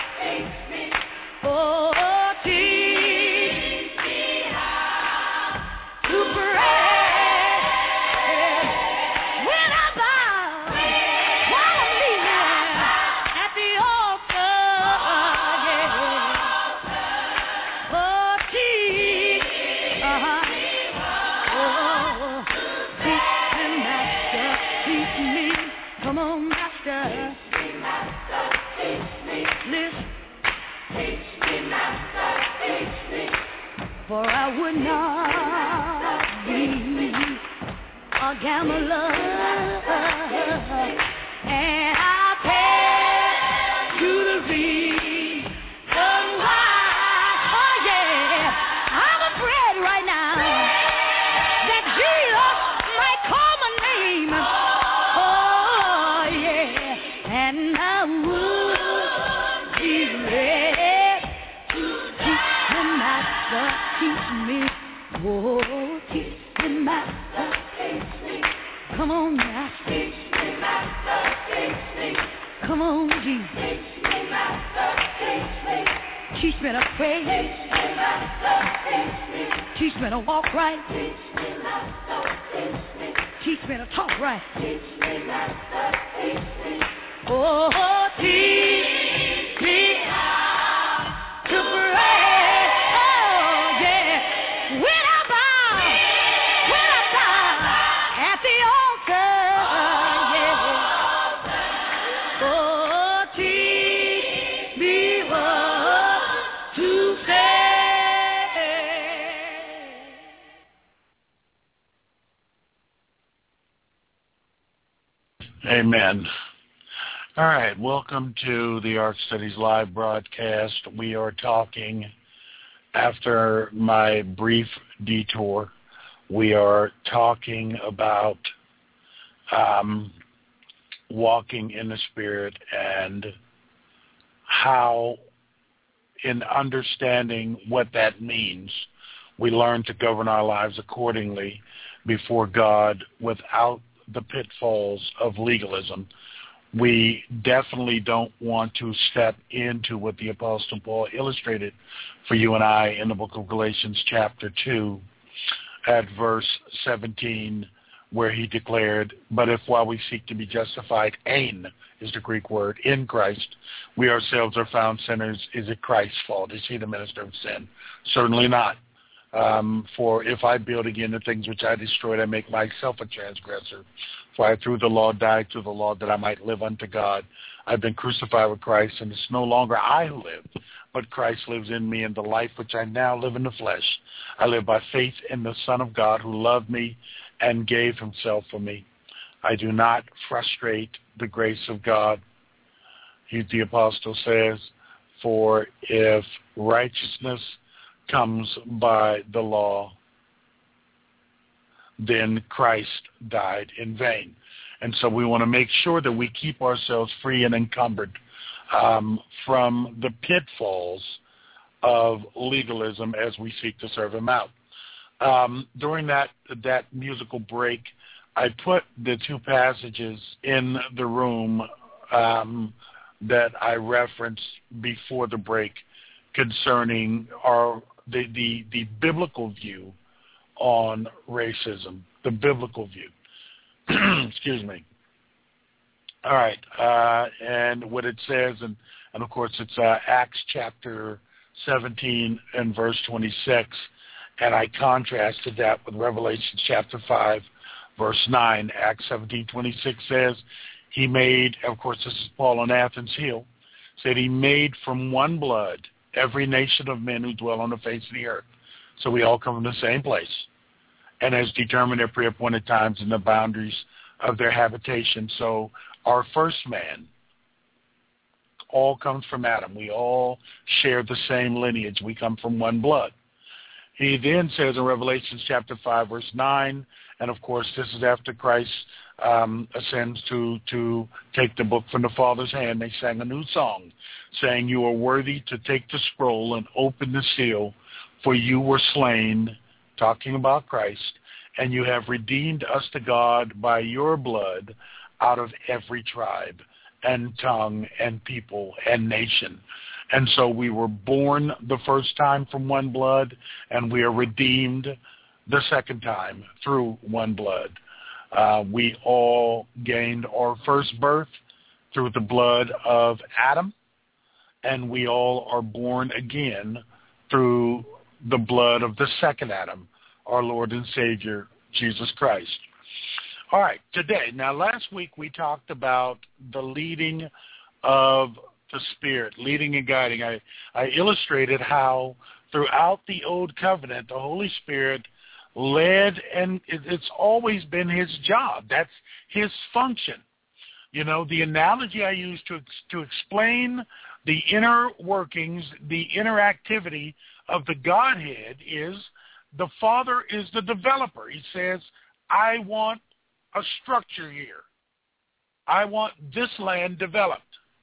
Oh, teach me how to pray when I bow, while I'm kneeling at the altar. Yeah. Oh, teach. Uh-huh. Oh, teach me, Master, teach me. Come on, Master. Teach me, Master, teach me. Listen. Teach me, Master, teach me. For I would not be a gambler, and I tell you the reason why. Oh yeah, I'm afraid right now that Jesus might call my name. Oh yeah, and I would be ready to teach me, Master, teach me. Oh, teach me, Master, teach me. Come on, Master. Teach me, Master, teach me. Come on, Jesus. Teach me, Master, teach me. Teach me to pray. Teach me, Master, teach me. Teach me to walk right. Teach me, Master, teach me. Teach me to talk right. Teach me, Master, teach me. Oh, teach me how to pray. Oh, yeah. When I bow, when I bow at the altar, yeah. Oh, teach me what to say. Amen. All right, welcome to the Ark Studies Live broadcast. We are talking, after my brief detour, we are talking about um, walking in the Spirit and how, in understanding what that means, we learn to govern our lives accordingly before God without the pitfalls of legalism. We definitely don't want to step into what the Apostle Paul illustrated for you and I in the book of Galatians chapter two at verse seventeen, where he declared, but if while we seek to be justified, ein is the Greek word, in Christ, we ourselves are found sinners, is it Christ's fault? Is he the minister of sin? Certainly not. Um, for if I build again the things which I destroyed, I make myself a transgressor. For I through the law died through the law that I might live unto God. I've been crucified with Christ, and it's no longer I who live, but Christ lives in me, and the life which I now live in the flesh, I live by faith in the Son of God who loved me and gave himself for me. I do not frustrate the grace of God. He, the apostle says, for if righteousness comes by the law, then Christ died in vain. And so we want to make sure that we keep ourselves free and encumbered um, from the pitfalls of legalism as we seek to serve him out. Um, during that that musical break, I put the two passages in the room um, that I referenced before the break concerning our the, the, the biblical view on racism, the biblical view. Excuse me. All right, uh, and what it says, and, and of course it's uh, Acts chapter seventeen and verse twenty-six, and I contrasted that with Revelation chapter five, verse nine. Acts seventeen twenty-six says, he made, of course this is Paul on Athens Hill, said he made from one blood every nation of men who dwell on the face of the earth. So we all come from the same place, and has determined their pre-appointed times and the boundaries of their habitation. So our first man all comes from Adam. We all share the same lineage. We come from one blood. He then says in Revelation chapter five, verse nine, and of course this is after Christ um, ascends to, to take the book from the Father's hand. They sang a new song saying, you are worthy to take the scroll and open the seal, for you were slain, talking about Christ, and you have redeemed us to God by your blood out of every tribe and tongue and people and nation. And so we were born the first time from one blood, and we are redeemed the second time through one blood. Uh, we all gained our first birth through the blood of Adam, and we all are born again through the blood of the second Adam, our Lord and Savior, Jesus Christ. All right, today, now last week we talked about the leading of the Spirit, leading and guiding. I, I illustrated how throughout the Old Covenant, the Holy Spirit led, and it, it's always been his job. That's his function. You know, the analogy I use to, to explain the inner workings, the interactivity of the Godhead is the Father is the developer. He says, I want a structure here. I want this land developed.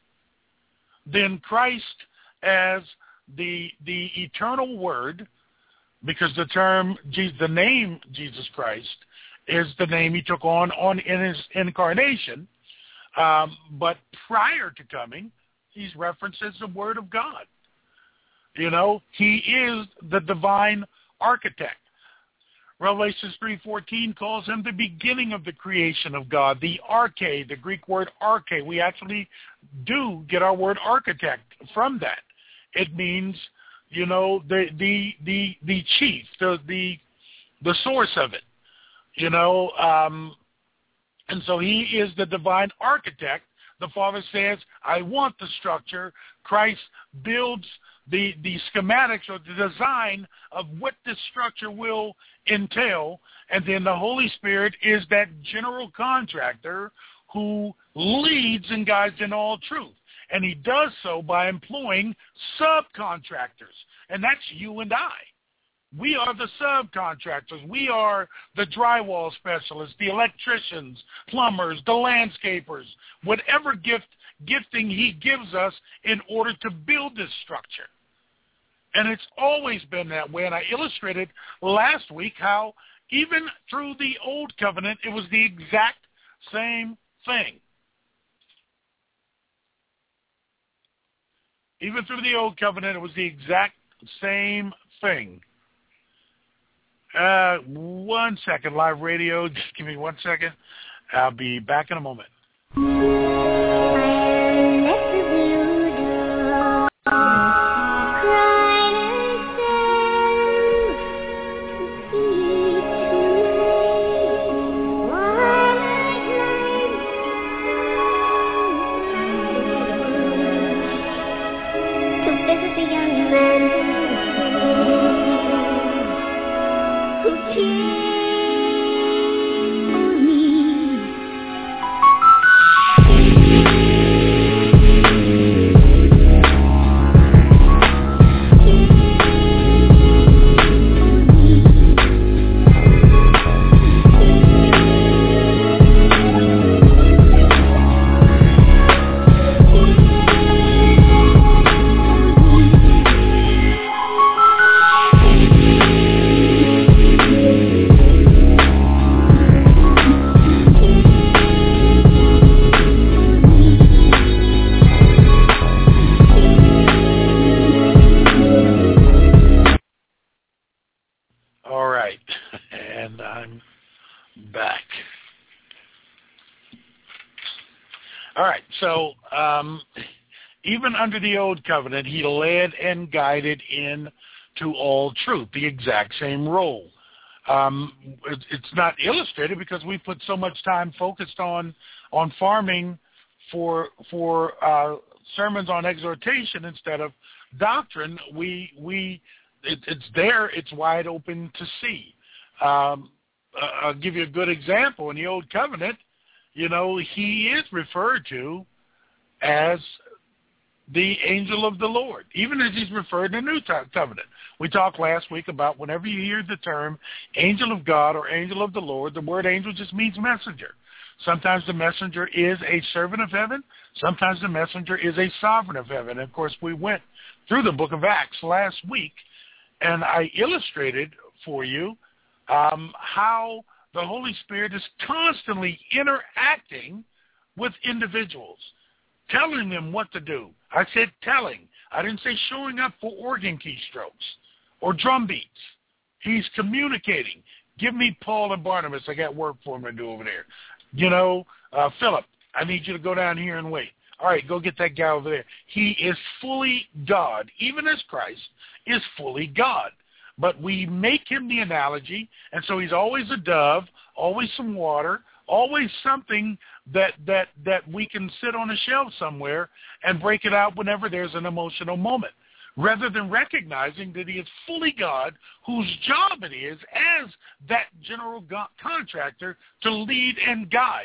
Then Christ, as the the eternal Word, because the term, the name Jesus Christ is the name he took on, on in his incarnation, um, but prior to coming, he's referenced as the Word of God. You know, he is the divine architect. Revelation three fourteen calls him the beginning of the creation of God, the arche, the Greek word arche. We actually do get our word architect from that. It means, you know, the the the, the chief, the, the the source of it, you know. Um, and so he is the divine architect. The Father says, I want the structure. Christ builds the, the schematics or the design of what this structure will entail. And then the Holy Spirit is that general contractor who leads and guides in all truth. And he does so by employing subcontractors. And that's you and I. We are the subcontractors. We are the drywall specialists, the electricians, plumbers, the landscapers, whatever gift gifting he gives us in order to build this structure. And it's always been that way. And I illustrated last week how even through the Old Covenant, it was the exact same thing. Even through the Old Covenant, it was the exact same thing. Uh, one second, live radio. Just give me one second. I'll be back in a moment. To visit the young so um, even under the old covenant, he led and guided in to all truth, the exact same role. Um, it, it's not illustrated because we put so much time focused on on farming for for uh, sermons on exhortation instead of doctrine. We we it, it's there. It's wide open to see. Um, uh, I'll give you a good example. In the Old Covenant, you know, he is referred to as the angel of the Lord, even as he's referred in the New Covenant. We talked last week about whenever you hear the term angel of God or angel of the Lord, the word angel just means messenger. Sometimes the messenger is a servant of heaven. Sometimes the messenger is a sovereign of heaven. And of course, we went through the book of Acts last week, and I illustrated for you um, how the Holy Spirit is constantly interacting with individuals, telling them what to do. I said telling. I didn't say showing up for organ keystrokes or drum beats. He's communicating. Give me Paul and Barnabas. I got work for them to do over there. You know, uh, Philip, I need you to go down here and wait. All right, go get that guy over there. He is fully God, even as Christ is fully God. But we make him the analogy, and so he's always a dove, always some water, always something that that that we can sit on a shelf somewhere and break it out whenever there's an emotional moment, rather than recognizing that he is fully God, whose job it is as that general go- contractor to lead and guide.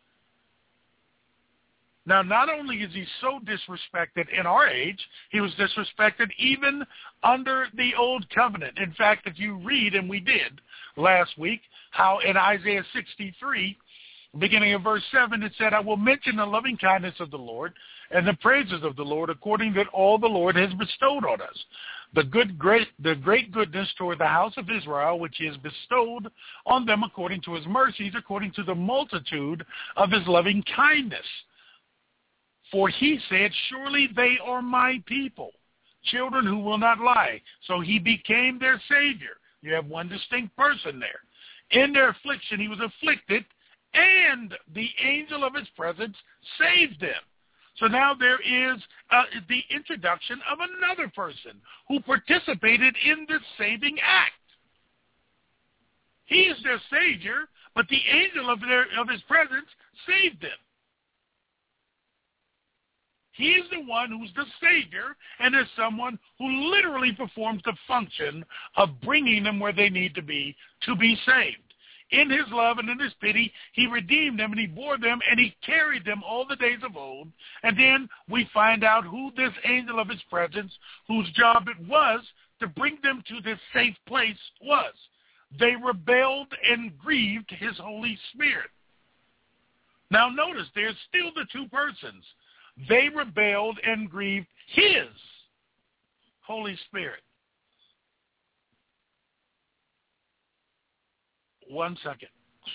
Now, not only is he so disrespected in our age, he was disrespected even under the Old Covenant. In fact, if you read, and we did last week, how in Isaiah sixty-three, beginning of verse seven, it said, I will mention the loving kindness of the Lord and the praises of the Lord according to all the Lord has bestowed on us. The good, great, the great goodness toward the house of Israel, which he has bestowed on them according to his mercies, according to the multitude of his loving kindness. For he said, surely they are my people, children who will not lie. So he became their Savior. You have one distinct person there. In their affliction he was afflicted, and the angel of his presence saved them. So now there is uh, the introduction of another person who participated in this saving act. He is their Savior, but the angel of, their, of his presence saved them. He is the one who's the Savior, and is someone who literally performs the function of bringing them where they need to be to be saved. In his love and in his pity, he redeemed them, and he bore them, and he carried them all the days of old. And then we find out who this angel of his presence, whose job it was to bring them to this safe place, was. They rebelled and grieved his Holy Spirit. Now notice, there's still the two persons. They rebelled and grieved his Holy Spirit. One second.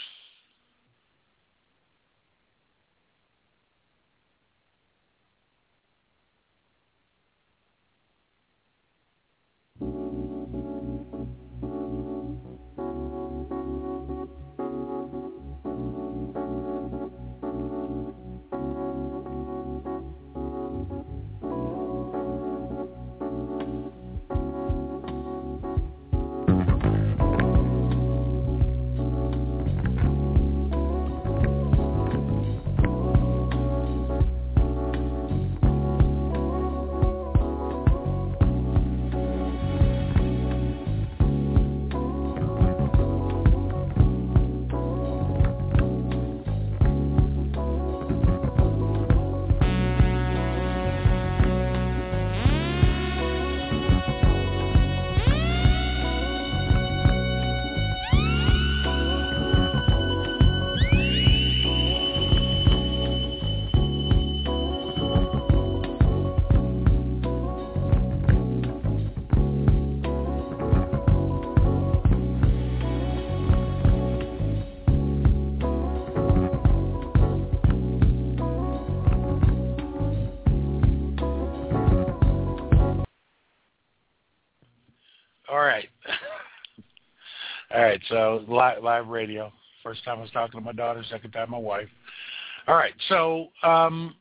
All right. All right, so live, live radio. First time I was talking to my daughter, second time my wife. All right, so um,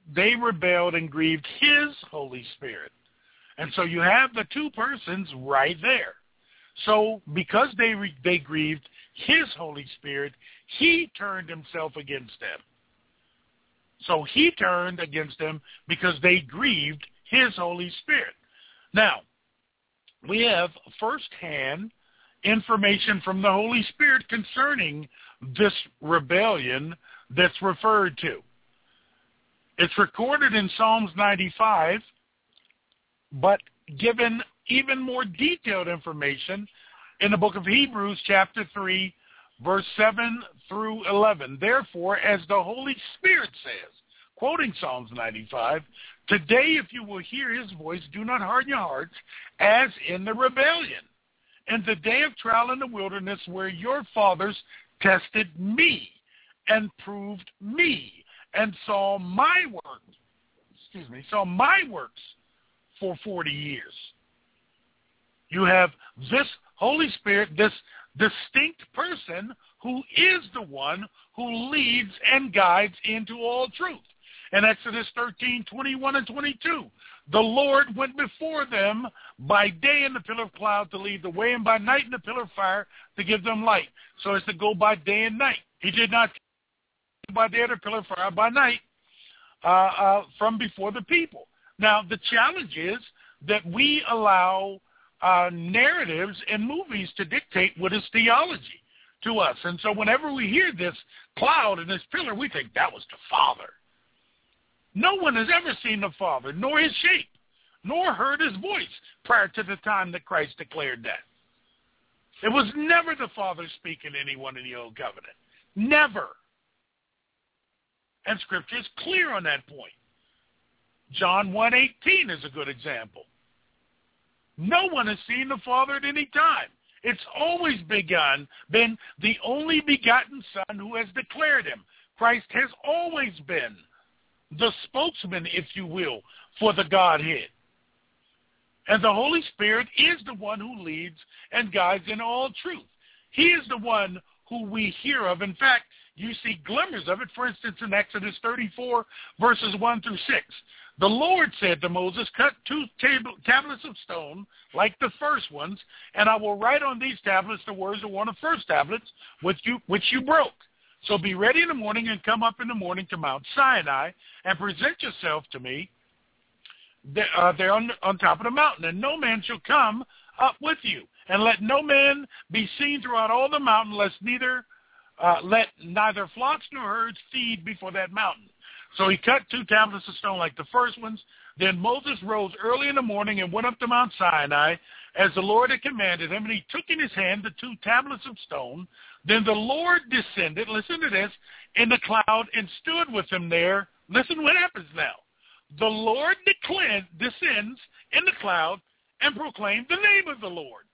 they rebelled and grieved his Holy Spirit. And so you have the two persons right there. So because they re- they grieved his Holy Spirit, he turned himself against them. So he turned against them because they grieved his Holy Spirit. Now, we have firsthand information from the Holy Spirit concerning this rebellion that's referred to. It's recorded in Psalms ninety-five, but given even more detailed information in the book of Hebrews, chapter three, verse seven through eleven. Therefore, as the Holy Spirit says, quoting Psalms ninety-five, today if you will hear his voice, do not harden your hearts as in the rebellion, in the day of trial in the wilderness where your fathers tested me and proved me and saw my works, excuse me, saw my works for forty years. You have this Holy Spirit, this distinct person who is the one who leads and guides into all truth. In Exodus thirteen, twenty-one and twenty-two, the Lord went before them by day in the pillar of cloud to lead the way, and by night in the pillar of fire to give them light. So as to go by day and night. He did not by day in the pillar of fire by night uh, uh, from before the people. Now, the challenge is that we allow uh, narratives and movies to dictate what is theology to us. And so whenever we hear this cloud and this pillar, we think that was the Father. No one has ever seen the Father, nor his shape, nor heard his voice prior to the time that Christ declared that. It was never the Father speaking to anyone in the Old Covenant. Never. And Scripture is clear on that point. John one eighteen is a good example. No one has seen the Father at any time. It's always begun, been the only begotten Son who has declared him. Christ has always been the spokesman, if you will, for the Godhead. And the Holy Spirit is the one who leads and guides in all truth. He is the one who we hear of. In fact, you see glimmers of it, for instance, in Exodus thirty-four, verses one through six. The Lord said to Moses, cut two tab- tablets of stone like the first ones, and I will write on these tablets the words of one of the first tablets which you, which you broke. So be ready in the morning and come up in the morning to Mount Sinai and present yourself to me there, uh, there on, on top of the mountain. And no man shall come up with you. And let no man be seen throughout all the mountain, lest neither uh, let neither flocks nor herds feed before that mountain. So he cut two tablets of stone like the first ones. Then Moses rose early in the morning and went up to Mount Sinai as the Lord had commanded him, and he took in his hand the two tablets of stone. Then the Lord descended, listen to this, in the cloud and stood with him there. Listen what happens now. The Lord declin- descends in the cloud and proclaimed the name of the Lord.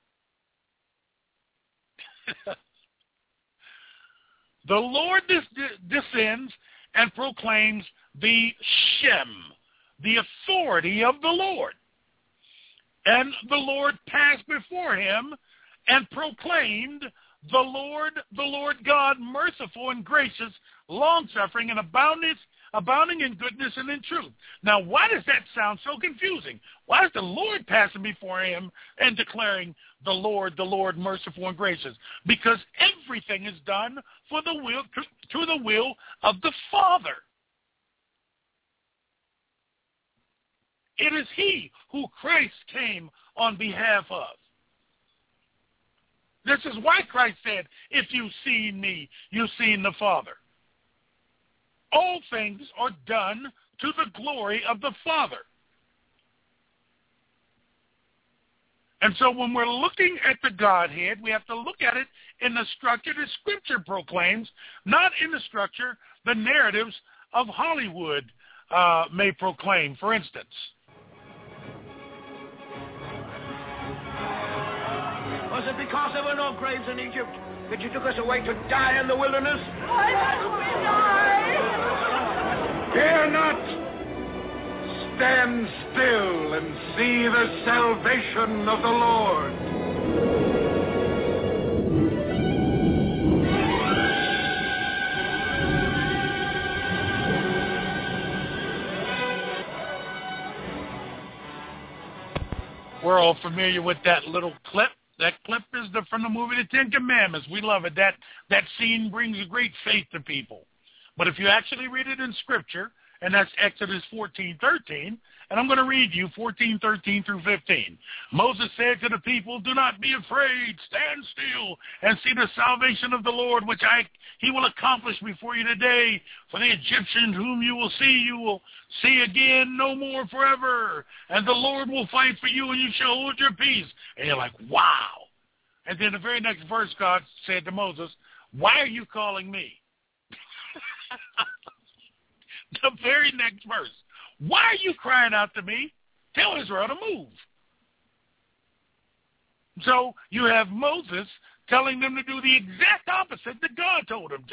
The Lord des- descends and proclaims the Shem, the authority of the Lord. And the Lord passed before him and proclaimed, the Lord, the Lord God, merciful and gracious, long-suffering and abounding, abounding in goodness and in truth. Now, why does that sound so confusing? Why is the Lord passing before him and declaring the Lord, the Lord, merciful and gracious? Because everything is done for the will, to, to the will of the Father. It is he who Christ came on behalf of. This is why Christ said, if you've seen me, you've seen the Father. All things are done to the glory of the Father. And so when we're looking at the Godhead, we have to look at it in the structure that Scripture proclaims, not in the structure the narratives of Hollywood uh, may proclaim, for instance. Was it because there were no graves in Egypt that you took us away to die in the wilderness? Why must we die? Fear not. Stand still and see the salvation of the Lord. are all familiar with that little clip. That clip is the, from the movie The Ten Commandments. We love it. That that scene brings a great faith to people. But if you actually read it in Scripture, and that's Exodus fourteen thirteen, and I'm going to read you fourteen thirteen through fifteen. Moses said to the people, "Do not be afraid. Stand still and see the salvation of the Lord, which I he will accomplish before you today. For the Egyptians whom you will see, you will see again no more forever. And the Lord will fight for you, and you shall hold your peace." And you're like, wow. And then the very next verse, God said to Moses, "Why are you calling me?" The very next verse. "Why are you crying out to me? Tell Israel to move." So you have Moses telling them to do the exact opposite that God told him to.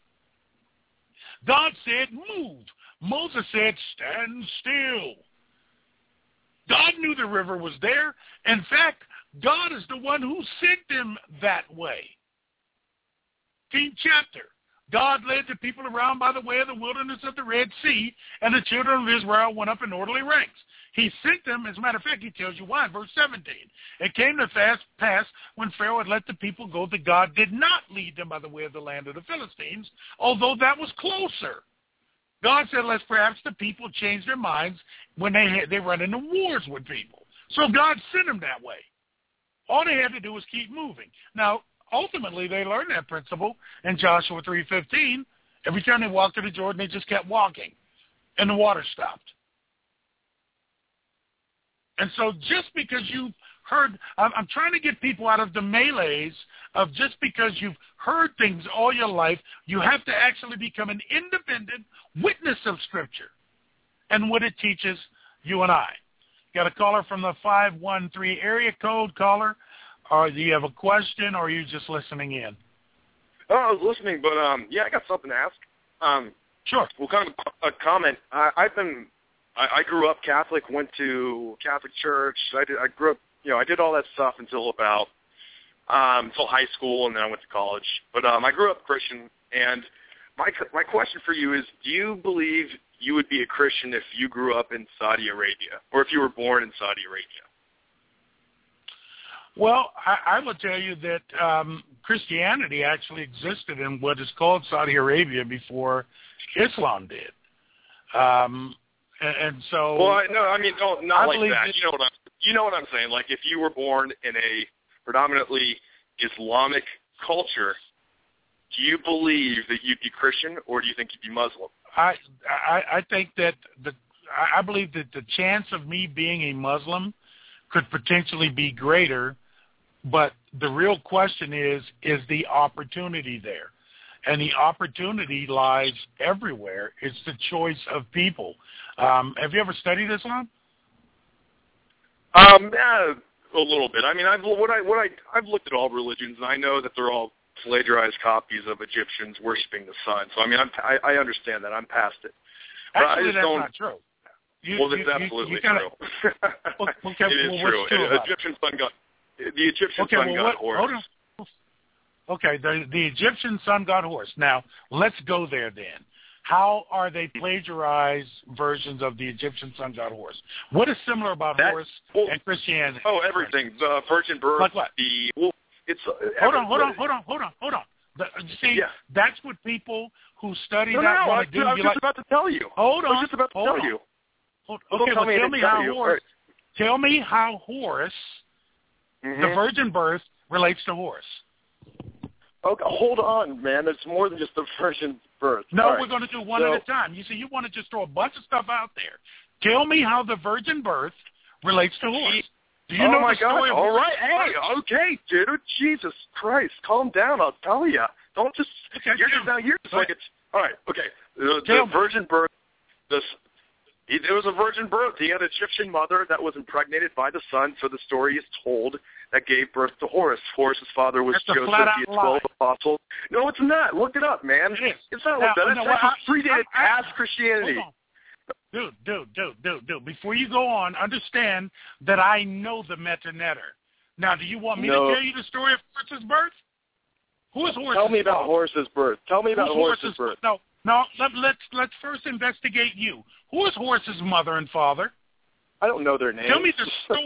God said, "Move." Moses said, "Stand still." God knew the river was there. In fact, God is the one who sent them that way. fifteenth chapter. God led the people around by the way of the wilderness of the Red Sea, and the children of Israel went up in orderly ranks. He sent them, as a matter of fact, he tells you why in verse seventeen. It came to fast pass when Pharaoh had let the people go that God did not lead them by the way of the land of the Philistines, although that was closer. God said, let's perhaps the people change their minds when they had, they run into wars with people. So God sent them that way. All they had to do was keep moving. Now, ultimately, they learned that principle in Joshua three fifteen. Every time they walked to the Jordan, they just kept walking, and the water stopped. And so just because you've heard, I'm, I'm trying to get people out of the melees of just because you've heard things all your life, you have to actually become an independent witness of Scripture and what it teaches you and I. Got a caller from the five one three area code. Caller, or do you have a question, or are you just listening in? Oh, I was listening, but um, yeah, I got something to ask. Um, sure. Well, kind of a comment. I, I've been, I, I grew up Catholic, went to Catholic church. I did, I grew up, you know, I did all that stuff until about, um, until high school, and then I went to college. But um, I grew up Christian, and my my question for you is: do you believe you would be a Christian if you grew up in Saudi Arabia, or if you were born in Saudi Arabia? Well, I, I will tell you that um, Christianity actually existed in what is called Saudi Arabia before Islam did, um, and, and so. Well, I, no, I mean, no, not I like that. that. You know what I'm, you know what I'm saying? Like, if you were born in a predominantly Islamic culture, do you believe that you'd be Christian, or do you think you'd be Muslim? I I, I think that the I believe that the chance of me being a Muslim could potentially be greater. But the real question is, is the opportunity there? And the opportunity lies everywhere. It's the choice of people. Um, have you ever studied Islam? Um, yeah, a little bit. I mean, I've what I what I I've looked at all religions, and I know that they're all plagiarized copies of Egyptians worshiping the sun. So I mean, I'm, I I understand that. I'm past it. But Actually, I just that's don't, not true. You, well, that's you, absolutely you, you kinda, true. okay, it is well, true. what's true An about Egyptian sun god. The Egyptian okay, sun well, god what, Horus. Hold on. Okay, the, the Egyptian sun god Horus. Now, let's go there then. How are they plagiarized versions of the Egyptian sun god Horus? What is similar about that, Horus well, and Christianity? Oh, everything. The virgin birth. Like what? The well, it's. Uh, hold every, on, hold on, hold on, hold on, hold on. The, you see, yeah. that's what people who study no, that no, want to do. I was You're just like, about to tell you. Hold on. I was just about to hold tell on. you. Hold, well, okay, tell well, me tell me tell how you. Horus. Right. Tell me how Horus, mm-hmm. the virgin birth, relates to Horus. Okay, hold on, man. There's more than just the virgin birth. No, All right. we're going to do one so, at a time. You see, you want to just throw a bunch of stuff out there. Tell me how the virgin birth relates to Horus. Do you oh know my the story God. of All Horus? right. Hey, okay, dude. Jesus Christ. Calm down. I'll tell you. Don't just, okay, you're just out here just like it's, all right, okay. The, the virgin birth, this, it was a virgin birth. He had an Egyptian mother that was impregnated by the sun, so the story is told, that gave birth to Horus. Horus's father was That's Joseph, the twelve apostles. No, it's not. Look it up, man. It is. It's not now, like that. no, That's well, predated I, I, as Christianity. Dude, dude, dude, dude, dude. Before you go on, understand that I know the metanetter. Now, do you want me no. to tell you the story of Horus's birth? Who is Horus's Tell me about father? Horus's birth. Tell me about Who's Horus's, Horus's birth. No, no. Let, let's let's first investigate you. Who is Horus's mother and father? I don't know their names. Tell me the story.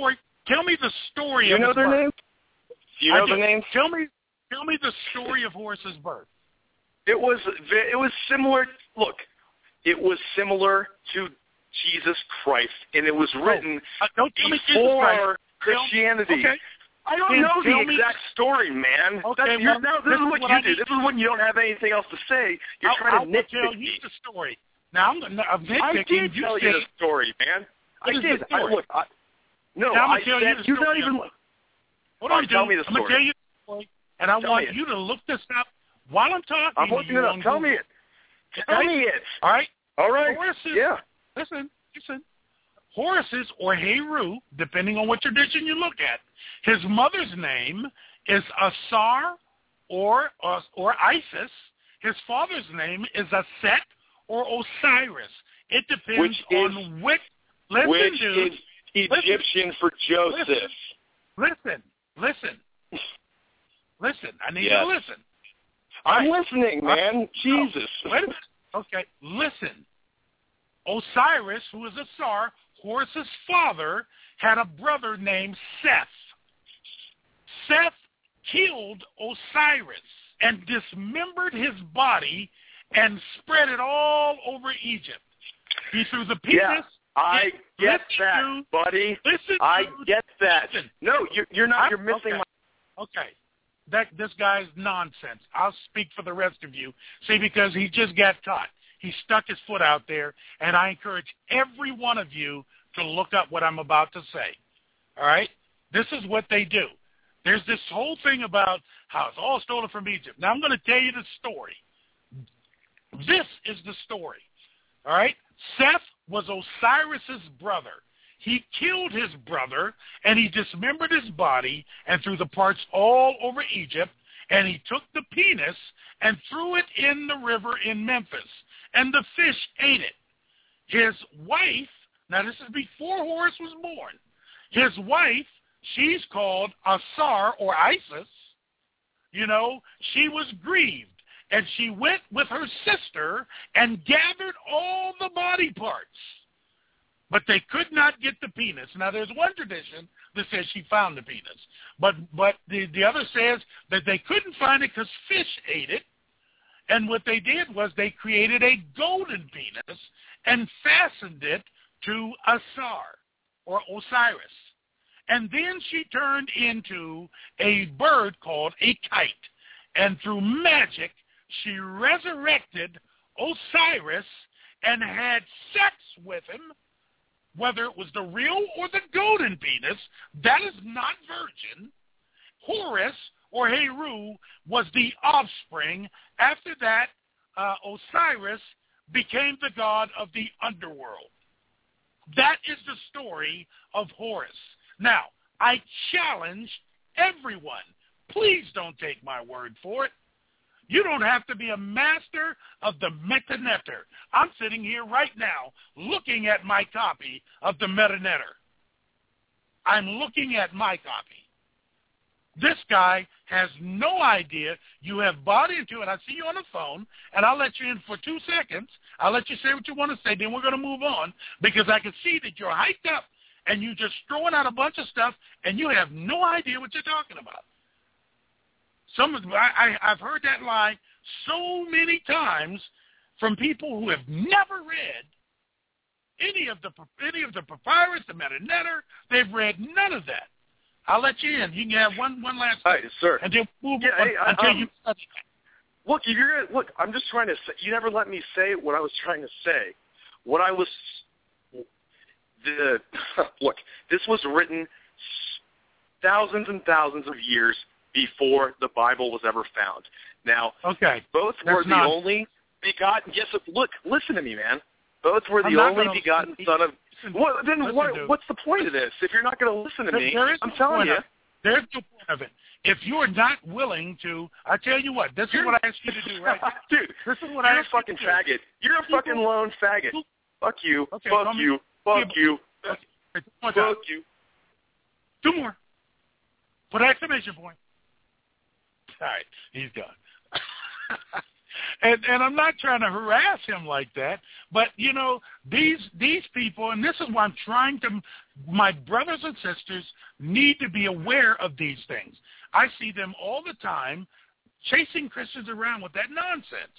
tell me the story you of know his their birth. names? Do you know I the do. names? Tell me, tell me the story of Horace's birth. It was it was similar. Look, it was similar to Jesus Christ, and it was written oh, uh, don't tell me before Christianity. Okay. I don't Then know the me, exact story, man. Okay, That's, well, now, this, this is what, what you I do. need. This is when you don't have anything else to say. You're I'll, trying I'll to nitpick tell me. you the story. Now, I'm, I'm nitpicking. I did you tell said, you the story, man. I what is did. the I, story? look, I, no, now, I'm I gonna tell said you the you're story. not even. What All I'm right, tell me the I'm gonna story. tell you the story, and I Tell want me it. you to look this up while I'm talking. I'm to looking you it up. on Tell Google. me it. Tell Okay? me it. All right. All right. Horace's, yeah. Listen, listen. Horace's or Heru, depending on what tradition you look at, his mother's name is Asar or or, or Isis. His father's name is Aset or Osiris. It depends Which is, on which. Listen, which dude, is Egyptian listen, for Joseph. Listen, listen, listen. I need yes. you to listen. I'm right. listening, man. Uh, Jesus. Oh, wait a minute. Okay, listen. Osiris, who is Asar, Horus's father, had a brother named Seth. Seth killed Osiris and dismembered his body and spread it all over Egypt. He threw the penis. Yeah, I get that, to, buddy. Listen I to, get that. Listen. No, you're, you're not. You're missing okay. my. Okay. That this guy's nonsense. I'll speak for the rest of you. See, because he just got caught. He stuck his foot out there, and I encourage every one of you to look up what I'm about to say. All right? This is what they do. There's this whole thing about how it's all stolen from Egypt. Now, I'm going to tell you the story. This is the story. All right? Seth was Osiris's brother. He killed his brother, and he dismembered his body and threw the parts all over Egypt, and he took the penis and threw it in the river in Memphis, and the fish ate it. His wife, now this is before Horus was born, his wife, she's called Asar or Isis, you know, she was grieved, and she went with her sister and gathered all the body parts. But they could not get the penis. Now, there's one tradition that says she found the penis. But but the, the other says that they couldn't find it because fish ate it. And what they did was they created a golden penis and fastened it to Asar or Osiris. And then she turned into a bird called a kite. And through magic, she resurrected Osiris and had sex with him. Whether it was the real or the golden penis, that is not virgin. Horus, or Heru, was the offspring. After that, uh, Osiris became the god of the underworld. That is the story of Horus. Now, I challenge everyone, please don't take my word for it. You don't have to be a master of the Metanetter. I'm sitting here right now looking at my copy of the Metanetter. I'm looking at my copy. This guy has no idea. You have bought into it. I see you on the phone, and I'll let you in for two seconds. I'll let you say what you want to say. Then we're going to move on because I can see that you're hyped up, and you're just throwing out a bunch of stuff, and you have no idea what you're talking about. Some of I, I, I've heard that lie so many times from people who have never read any of the any of the papyrus, the Metanetter. They've read none of that. I'll let you in. You can have one one last. All right, sir. And then move yeah, on hey, I, until um, you study that. Look, if you're look. I'm just trying to say. You never let me say what I was trying to say. What I was. The look. This was written thousands and thousands of years before the Bible was ever found. Now, okay, both That's were the not... only begotten. Yes, look, listen to me, man. Both were the only begotten son of. What, then listen, what, dude. what's the point of this? If you're not going to listen to there, me, there is I'm no telling you. Of, there's no point of it. If you are not willing to, I tell you what, this you're, is what I ask you to do, right? Dude, this is what you're I a ask fucking you to faggot. do. You're a fucking lone faggot. Fuck you. Okay, fuck you. Me, fuck you. Okay, fuck time. you. Two more. Put an exclamation point. All right, he's gone. and and I'm not trying to harass him like that, but you know these these people, and this is why I'm trying to My brothers and sisters need to be aware of these things. I see them all the time chasing Christians around with that nonsense.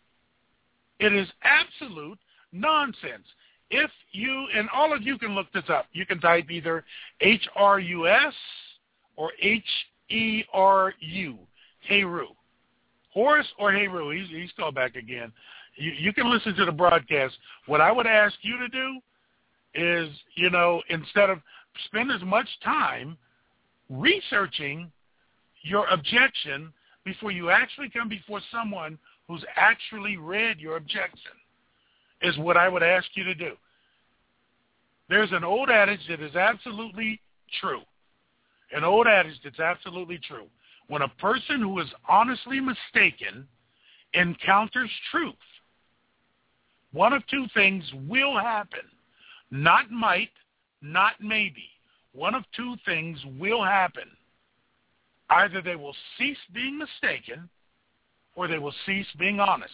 It is absolute nonsense. If you, and all of you can look this up, you can type either H R U S or H E R U, Heru. Horus or Heru, he's, he's called back again. You, you can listen to the broadcast. What I would ask you to do is, you know, instead of spend as much time researching your objection before you actually come before someone who's actually read your objection, is what I would ask you to do. There's an old adage that is absolutely true. An old adage that's absolutely true. When a person who is honestly mistaken encounters truth, one of two things will happen. Not might, not maybe. One of two things will happen. Either they will cease being mistaken or they will cease being honest.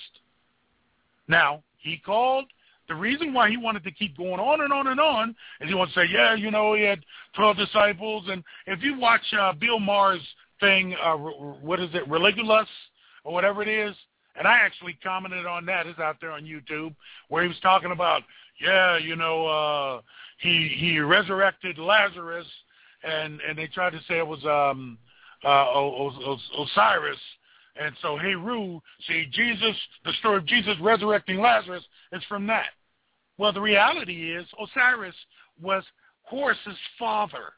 Now, he called, the reason why he wanted to keep going on and on and on is he wants to say, yeah, you know, he had twelve disciples. And if you watch uh, Bill Maher's thing, uh, what is it, Religulous or whatever it is, and I actually commented on that. It's out there on YouTube, where he was talking about, yeah, you know, uh, he he resurrected Lazarus, and, and they tried to say it was um, uh, o- o- o- Osiris. And so, Heru, see, Jesus, the story of Jesus resurrecting Lazarus is from that. Well, the reality is Osiris was Horus's father.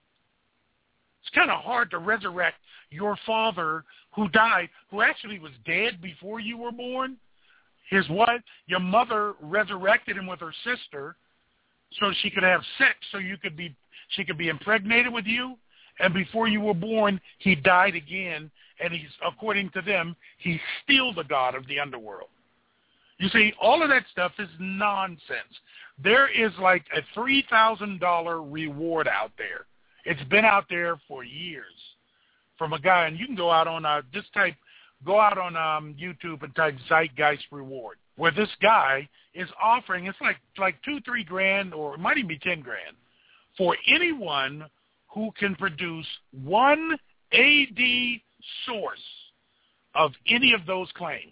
It's kind of hard to resurrect your father who died, who actually was dead before you were born. His wife, your mother resurrected him with her sister so she could have sex, so you could be, she could be impregnated with you. And before you were born, he died again. And he's, according to them, he's still the god of the underworld. You see, all of that stuff is nonsense. There is like a three thousand dollars reward out there. It's been out there for years from a guy, and you can go out on, uh, just type, go out on um, YouTube and type Zeitgeist Reward, where this guy is offering, it's like, like two, three grand, or it might even be ten grand, for anyone who can produce one A D source of any of those claims.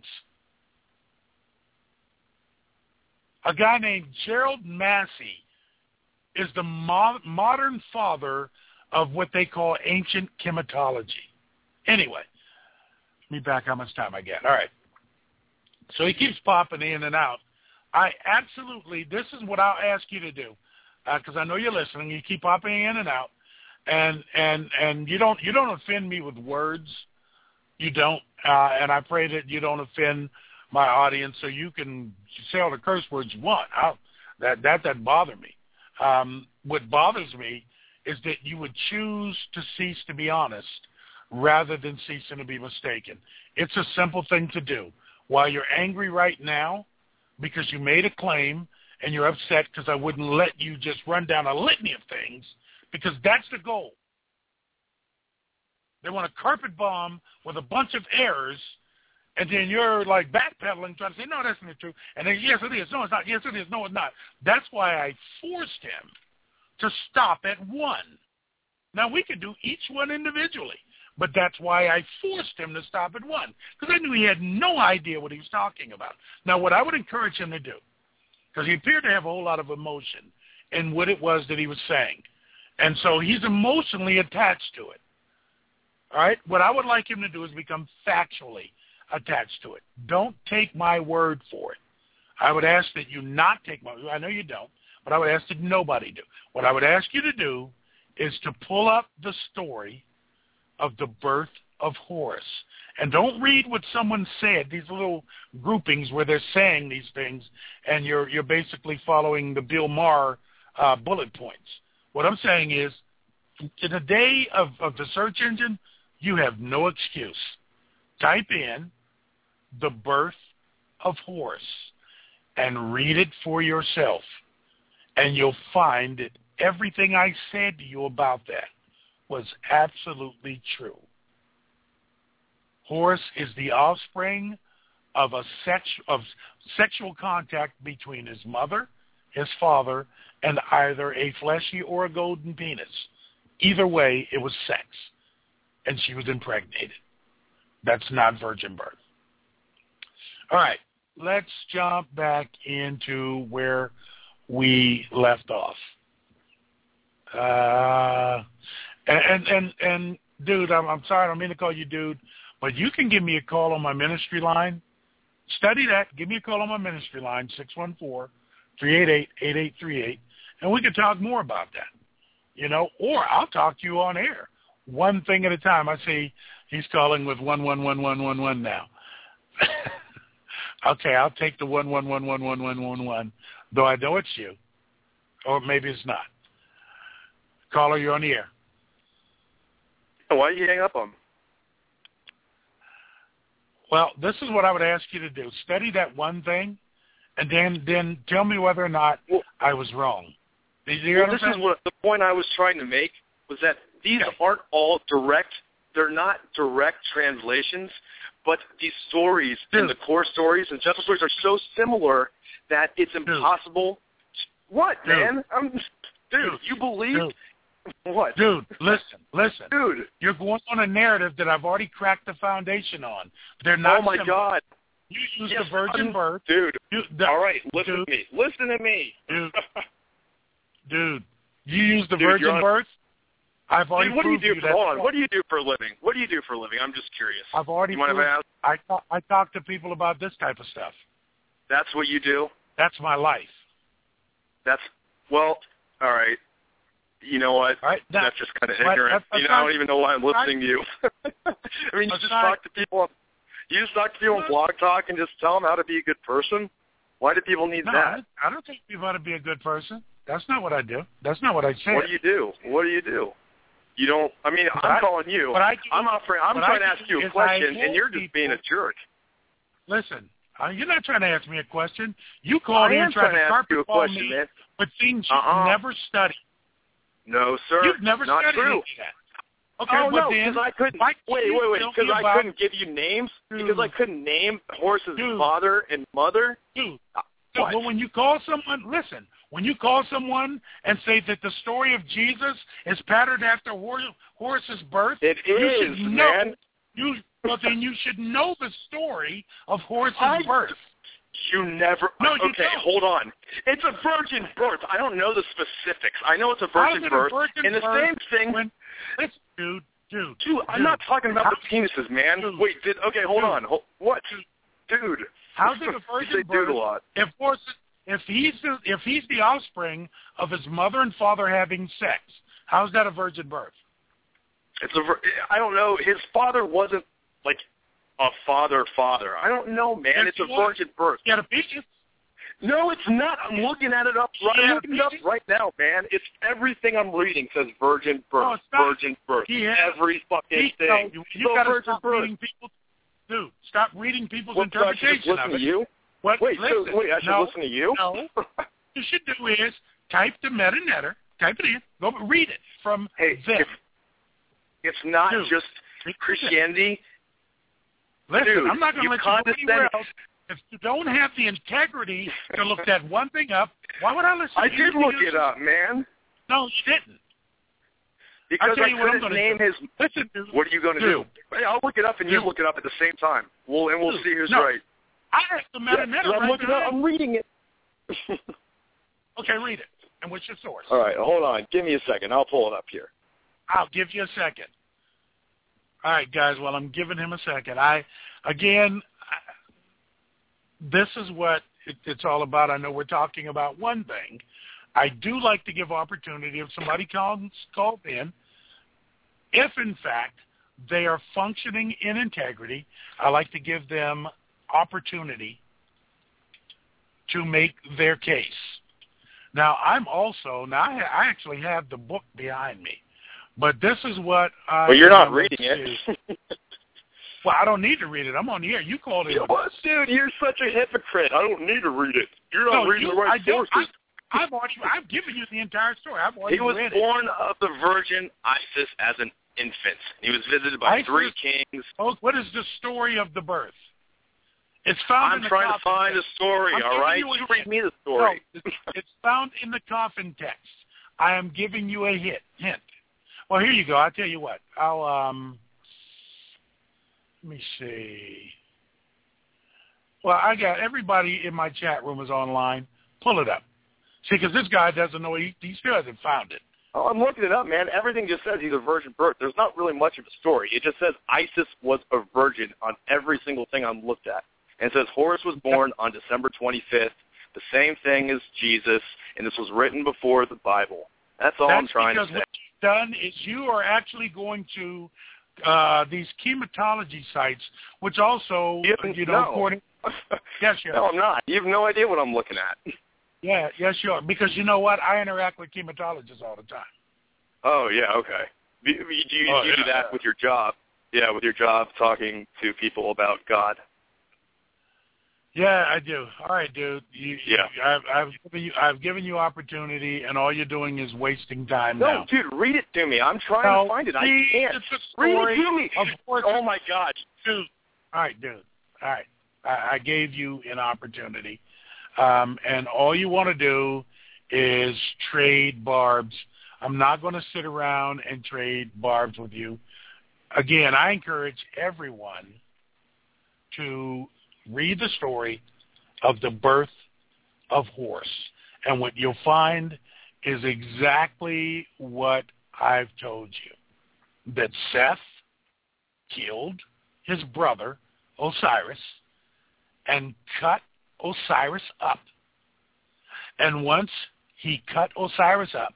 A guy named Gerald Massey is the mo- modern father of what they call ancient chematology. Anyway, let me back how much time I get. All right. So he keeps popping in and out. I absolutely, this is what I'll ask you to do, because uh, I know you're listening. You keep popping in and out. And and and you don't you don't offend me with words, you don't. Uh, and I pray that you don't offend my audience, so you can say all the curse words you want. I'll, that that doesn't bother me. Um, what bothers me is that you would choose to cease to be honest rather than ceasing to be mistaken. It's a simple thing to do. While you're angry right now because you made a claim and you're upset because I wouldn't let you just run down a litany of things. Because that's the goal. They want to carpet bomb with a bunch of errors, and then you're like backpedaling, trying to say, no, that's not true. And then, yes, it is. No, it's not. Yes, it is. No, it's not. That's why I forced him to stop at one. Now, we could do each one individually, but that's why I forced him to stop at one, because I knew he had no idea what he was talking about. Now, what I would encourage him to do, because he appeared to have a whole lot of emotion in what it was that he was saying, and so he's emotionally attached to it. All right? What I would like him to do is become factually attached to it. Don't take my word for it. I would ask that you not take my word. I know you don't, but I would ask that nobody do. What I would ask you to do is to pull up the story of the birth of Horus. And don't read what someone said, these little groupings where they're saying these things, and you're you're basically following the Bill Maher uh, bullet points. What I'm saying is, in the day of, of the search engine, you have no excuse. Type in the birth of Horus and read it for yourself, and you'll find that everything I said to you about that was absolutely true. Horus is the offspring of a sex, of sexual contact between his mother, his father and either a fleshy or a golden penis. Either way, it was sex, and she was impregnated. That's not virgin birth. All right, let's jump back into where we left off. Uh, and, and, and, and dude, I'm, I'm sorry, I don't mean to call you dude, but you can give me a call on my ministry line. Study that. Give me a call on my ministry line, six one four, three eight eight, eight eight three eight, and we can talk more about that. You know, or I'll talk to you on air, one thing at a time. I see he's calling with one one one one one one now. Okay, I'll take the one one one one one one one one, though I know it's you, or maybe it's not. Caller, you're on the air. Why did you hang up on him? Well, this is what I would ask you to do: study that one thing, and then then tell me whether or not well, I was wrong. Well, this is what the point I was trying to make was that these yeah. aren't all direct. They're not direct translations, but these stories Dude. and the core stories and gentle stories are so similar that it's impossible. Dude. What, Dude. man? I'm, dude, dude, you believe Dude. what? Dude, listen, listen. Dude, you're going on a narrative that I've already cracked the foundation on. They're not. Oh my similar. God. You use yes, the virgin I'm, birth, dude. You, the, all right, listen dude, to me. Listen to me, dude. Dude, you use the Dude, virgin on, birth? I've already dude, what do you do you for, hold on, what do you do for a living? What do you do for a living? I'm just curious. I've already you mind if I ask? I talk, I talk to people about this type of stuff. That's what you do? That's my life. That's, well, all right. You know what? Right, that, that's just kind of ignorant. That, you know, I don't even know why I'm listening to you. I mean, you just talk to people on, you just talk to people on Blog Talk and just tell them how to be a good person? Why do people need no, that? I, I don't think people ought to be a good person. That's not what I do. That's not what I say. What do you do? What do you do? You don't. I mean, but I'm I, calling you. But I do, I'm offering. I'm trying to ask you a question, and you're just people, being a jerk. Listen, uh, you're not trying to ask me a question. You called here and tried to carpet ball me man. with things uh-uh. you've never studied. No, sir. You've never not studied true. any of that. Okay, oh but no, because I couldn't. Wait, wait, wait. Because I couldn't give you names. Dude, because I couldn't name Horse's dude, father and mother. Dude, uh, dude but when you call someone, listen. When you call someone and say that the story of Jesus is patterned after Horace's birth, it you is, should know, man. You, well, then you should know the story of Horace's I, birth. You never. No, you okay, don't. hold on. It's a virgin birth. I don't know the specifics. I know it's a virgin How's it birth. A virgin and the birth same thing. When, listen, dude, dude. Dude, I'm not talking about how, the penises, man. dude, Wait, did okay? Hold dude, on. Hold, what, dude? How's it a virgin birth? A lot. If Horace, if he's the, if he's the offspring of his mother and father having sex, how's that a virgin birth? It's a. I don't know. His father wasn't like a father father. I don't know, man. Yes, it's a virgin birth. He had a penis. No, it's not. I'm looking at it up right. I'm looking it up right now, man. It's everything I'm reading says virgin birth, no, virgin birth. Had, Every fucking he, thing. No, you you so gotta stop birth. reading people. Dude, stop reading people's what, interpretation so I should just of listen it. to you? What, wait, listen, so, wait, I should no, listen to you? No. What you should do is type the meta-netter, type it in, go read it from hey, them. It's, it's not Dude, just Christianity. Listen, Dude, I'm not going to let condescend- you go anywhere else. If you don't have the integrity to look that one thing up, why would I listen I to you? did look it up, man. No, you didn't. Because I couldn't name do. his. Listen, dude. What are you going to do? do? I'll look it up and dude. you look it up at the same time. We'll and we'll dude. see who's no. right. I have the meta yeah, right I'm looking up. I'm reading it. Okay, read it. And what's your source? All right, hold on. Give me a second. I'll pull it up here. I'll give you a second. All right, guys. Well, I'm giving him a second. I, again, I, this is what it, it's all about. I know we're talking about one thing. I do like to give opportunity if somebody calls calls in, if in fact they are functioning in integrity, I like to give them opportunity to make their case. Now, I'm also, now I, I actually have the book behind me, but this is what I... Well, you're not reading it. Well, I don't need to read it. I'm on the air. You called it. You know what, dude? You're such a hypocrite. I don't need to read it. You're not no, reading you, the right I sources. I, I've already, I've given you the entire story. I've already He was read born it. of the Virgin Isis as an infant. He was visited by Isis, three kings. Oh, what is the story of the birth? It's found I'm in the trying coffin to find text. a story, I'm all right? You, you read me the story. No, it's, it's found in the coffin text. I am giving you a hint. Hint. Well, here you go. I'll tell you what. I'll um. Let me see. Well, I got everybody in my chat room is online. Pull it up. See, because this guy doesn't know. He, he still hasn't found it. Oh, I'm looking it up, man. Everything just says he's a virgin birth. There's not really much of a story. It just says Isis was a virgin on every single thing I'm looked at. And it says Horus was born on December twenty-fifth, the same thing as Jesus, and this was written before the Bible. That's all That's I'm trying to say. Because what you've done is you are actually going to uh, these chematology sites, which also, you, you know, no. according... Yes, you are. No, I'm not. You have no idea what I'm looking at. Yeah, yes, you are. Because you know what? I interact with chematologists all the time. Oh, yeah, okay. Do you, do you, oh, you yeah. do that with your job? Yeah, with your job, talking to people about God. Yeah, I do. All right, dude. You, yeah. You, I've, I've given you. I've given you opportunity, and all you're doing is wasting time no, now. No, dude, read it to me. I'm trying no, to find it. I read can't. The story read it to me. Of course. Oh my God, dude. All right, dude. All right. I, I gave you an opportunity, um, and all you want to do is trade barbs. I'm not going to sit around and trade barbs with you. Again, I encourage everyone to read the story of the birth of Horus. And what you'll find is exactly what I've told you, that Seth killed his brother, Osiris, and cut Osiris up. And once he cut Osiris up,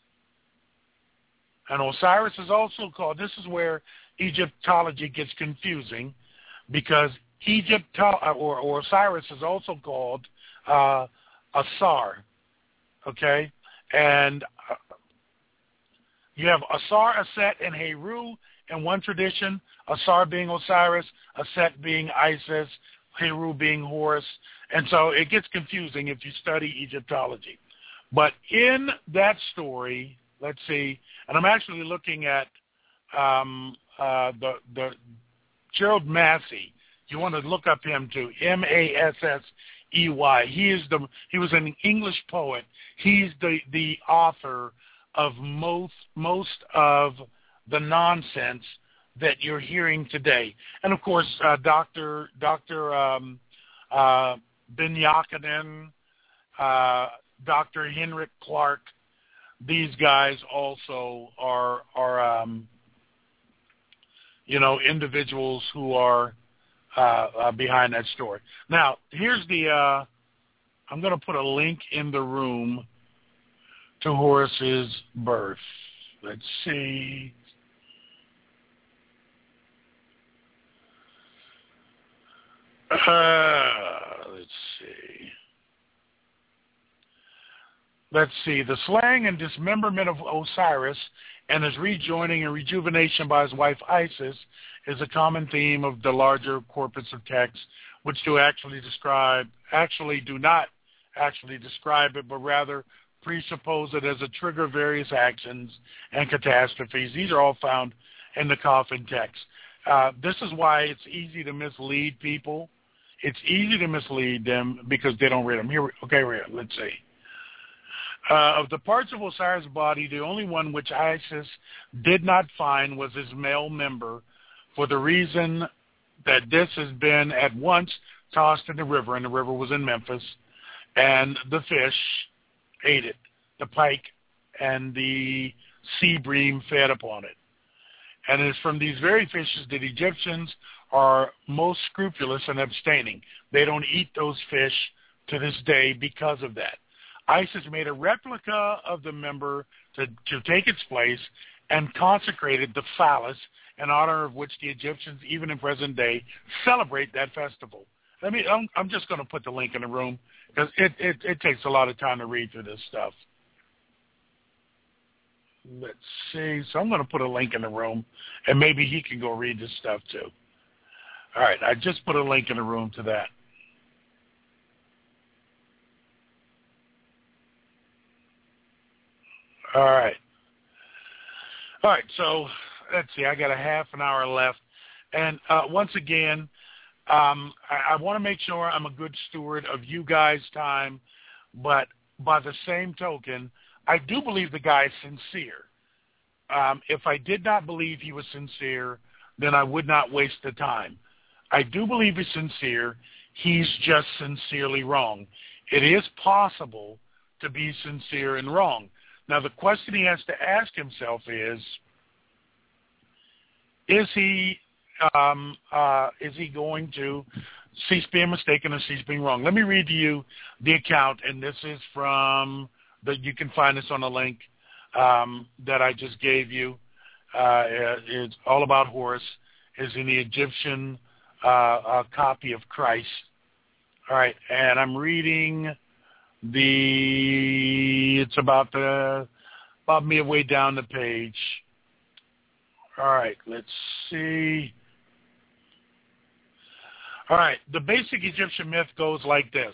and Osiris is also called, this is where Egyptology gets confusing, because Egypt or, or Osiris is also called uh, Asar, okay? And uh, you have Asar, Aset, and Heru in one tradition, Asar being Osiris, Aset being Isis, Heru being Horus. And so it gets confusing if you study Egyptology. But in that story, let's see, and I'm actually looking at um, uh, the, the Gerald Massey. You want to look up him too, M A S S E Y. He is the he was an English poet. He's the, the author of most most of the nonsense that you're hearing today. And of course, uh, Doctor Doctor Um, uh, Ben Yakinen, uh, Doctor Henrik Clark. These guys also are are um, you know, individuals who are uh, uh, behind that story. Now, here's the. Uh, I'm going to put a link in the room to Horus's birth. Let's see. Uh, let's see. Let's see. The slaying and dismemberment of Osiris and his rejoining and rejuvenation by his wife Isis is a common theme of the larger corpus of texts, which do actually describe, actually do not actually describe it, but rather presuppose it as a trigger of various actions and catastrophes. These are all found in the coffin text. Uh, this is why it's easy to mislead people. It's easy to mislead them because they don't read them. Here, okay, let's see. Uh, of the parts of Osiris' body, the only one which Isis did not find was his male member, for the reason that this has been at once tossed in the river, and the river was in Memphis, and the fish ate it, the pike and the sea bream fed upon it. And it is from these very fishes that Egyptians are most scrupulous in abstaining. They don't eat those fish to this day because of that. Isis made a replica of the member to, to take its place and consecrated the phallus, in honor of which the Egyptians, even in present day, celebrate that festival. Let me, I'm, I'm just going to put the link in the room because it, it, it takes a lot of time to read through this stuff. Let's see. So I'm going to put a link in the room, and maybe he can go read this stuff too. All right, I just put a link in the room to that. All right. All right, so let's see. I got a half an hour left. And uh, once again, Um, I, I want to make sure I'm a good steward of you guys' time, but by the same token, I do believe the guy is sincere. Um, if I did not believe he was sincere, then I would not waste the time. I do believe he's sincere. He's just sincerely wrong. It is possible to be sincere and wrong. Now, the question he has to ask himself is, is he um, uh, is he going to cease being mistaken or cease being wrong? Let me read to you the account, and this is from, the, you can find this on a link um, that I just gave you. Uh, it's all about Horus. Is in the Egyptian uh, uh, copy of Christ. All right, and I'm reading the, it's about the, about midway down the page. All right, let's see. All right, the basic Egyptian myth goes like this.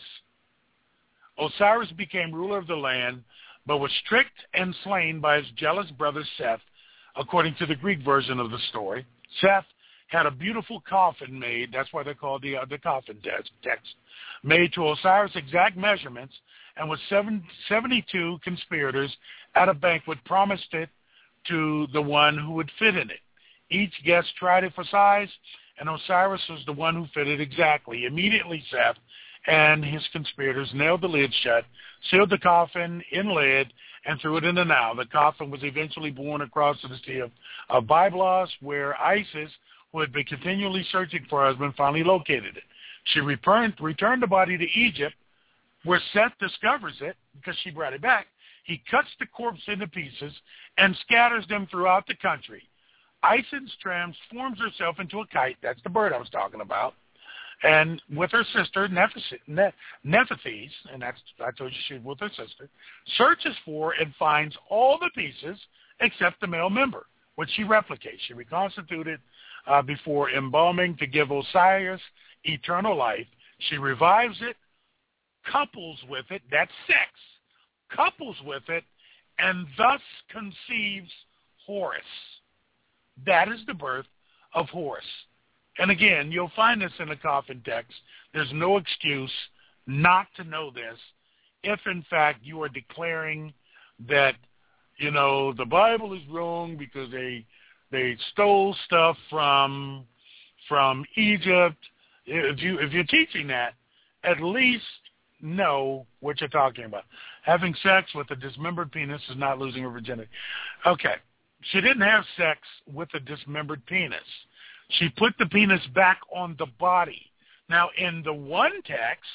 Osiris became ruler of the land, but was tricked and slain by his jealous brother Seth, according to the Greek version of the story. Seth had a beautiful coffin made, that's why they're called the, uh, the coffin text, made to Osiris' exact measurements, and with seven, seventy-two conspirators at a banquet promised it to the one who would fit in it. Each guest tried it for size, and Osiris was the one who fitted exactly. Immediately Seth and his conspirators nailed the lid shut, sealed the coffin in lead, and threw it in the Nile. The coffin was eventually borne across to the sea of, of Byblos, where Isis, who had been continually searching for her husband, finally located it. She returned, returned the body to Egypt, where Seth discovers it, because she brought it back. He cuts the corpse into pieces and scatters them throughout the country. Isis transforms herself into a kite, that's the bird I was talking about, and with her sister, Nephthys, and that's, I told you she was with her sister, searches for and finds all the pieces except the male member, which she replicates. She reconstituted uh, before embalming to give Osiris eternal life. She revives it, couples with it, that's sex, couples with it, and thus conceives Horus. That is the birth of Horus. And again, you'll find this in the coffin text. There's no excuse not to know this if, in fact, you are declaring that, you know, the Bible is wrong because they they stole stuff from from Egypt. If you if you're teaching that, at least know what you're talking about. Having sex with a dismembered penis is not losing her virginity. Okay. She didn't have sex with a dismembered penis. She put the penis back on the body. Now, in the one text,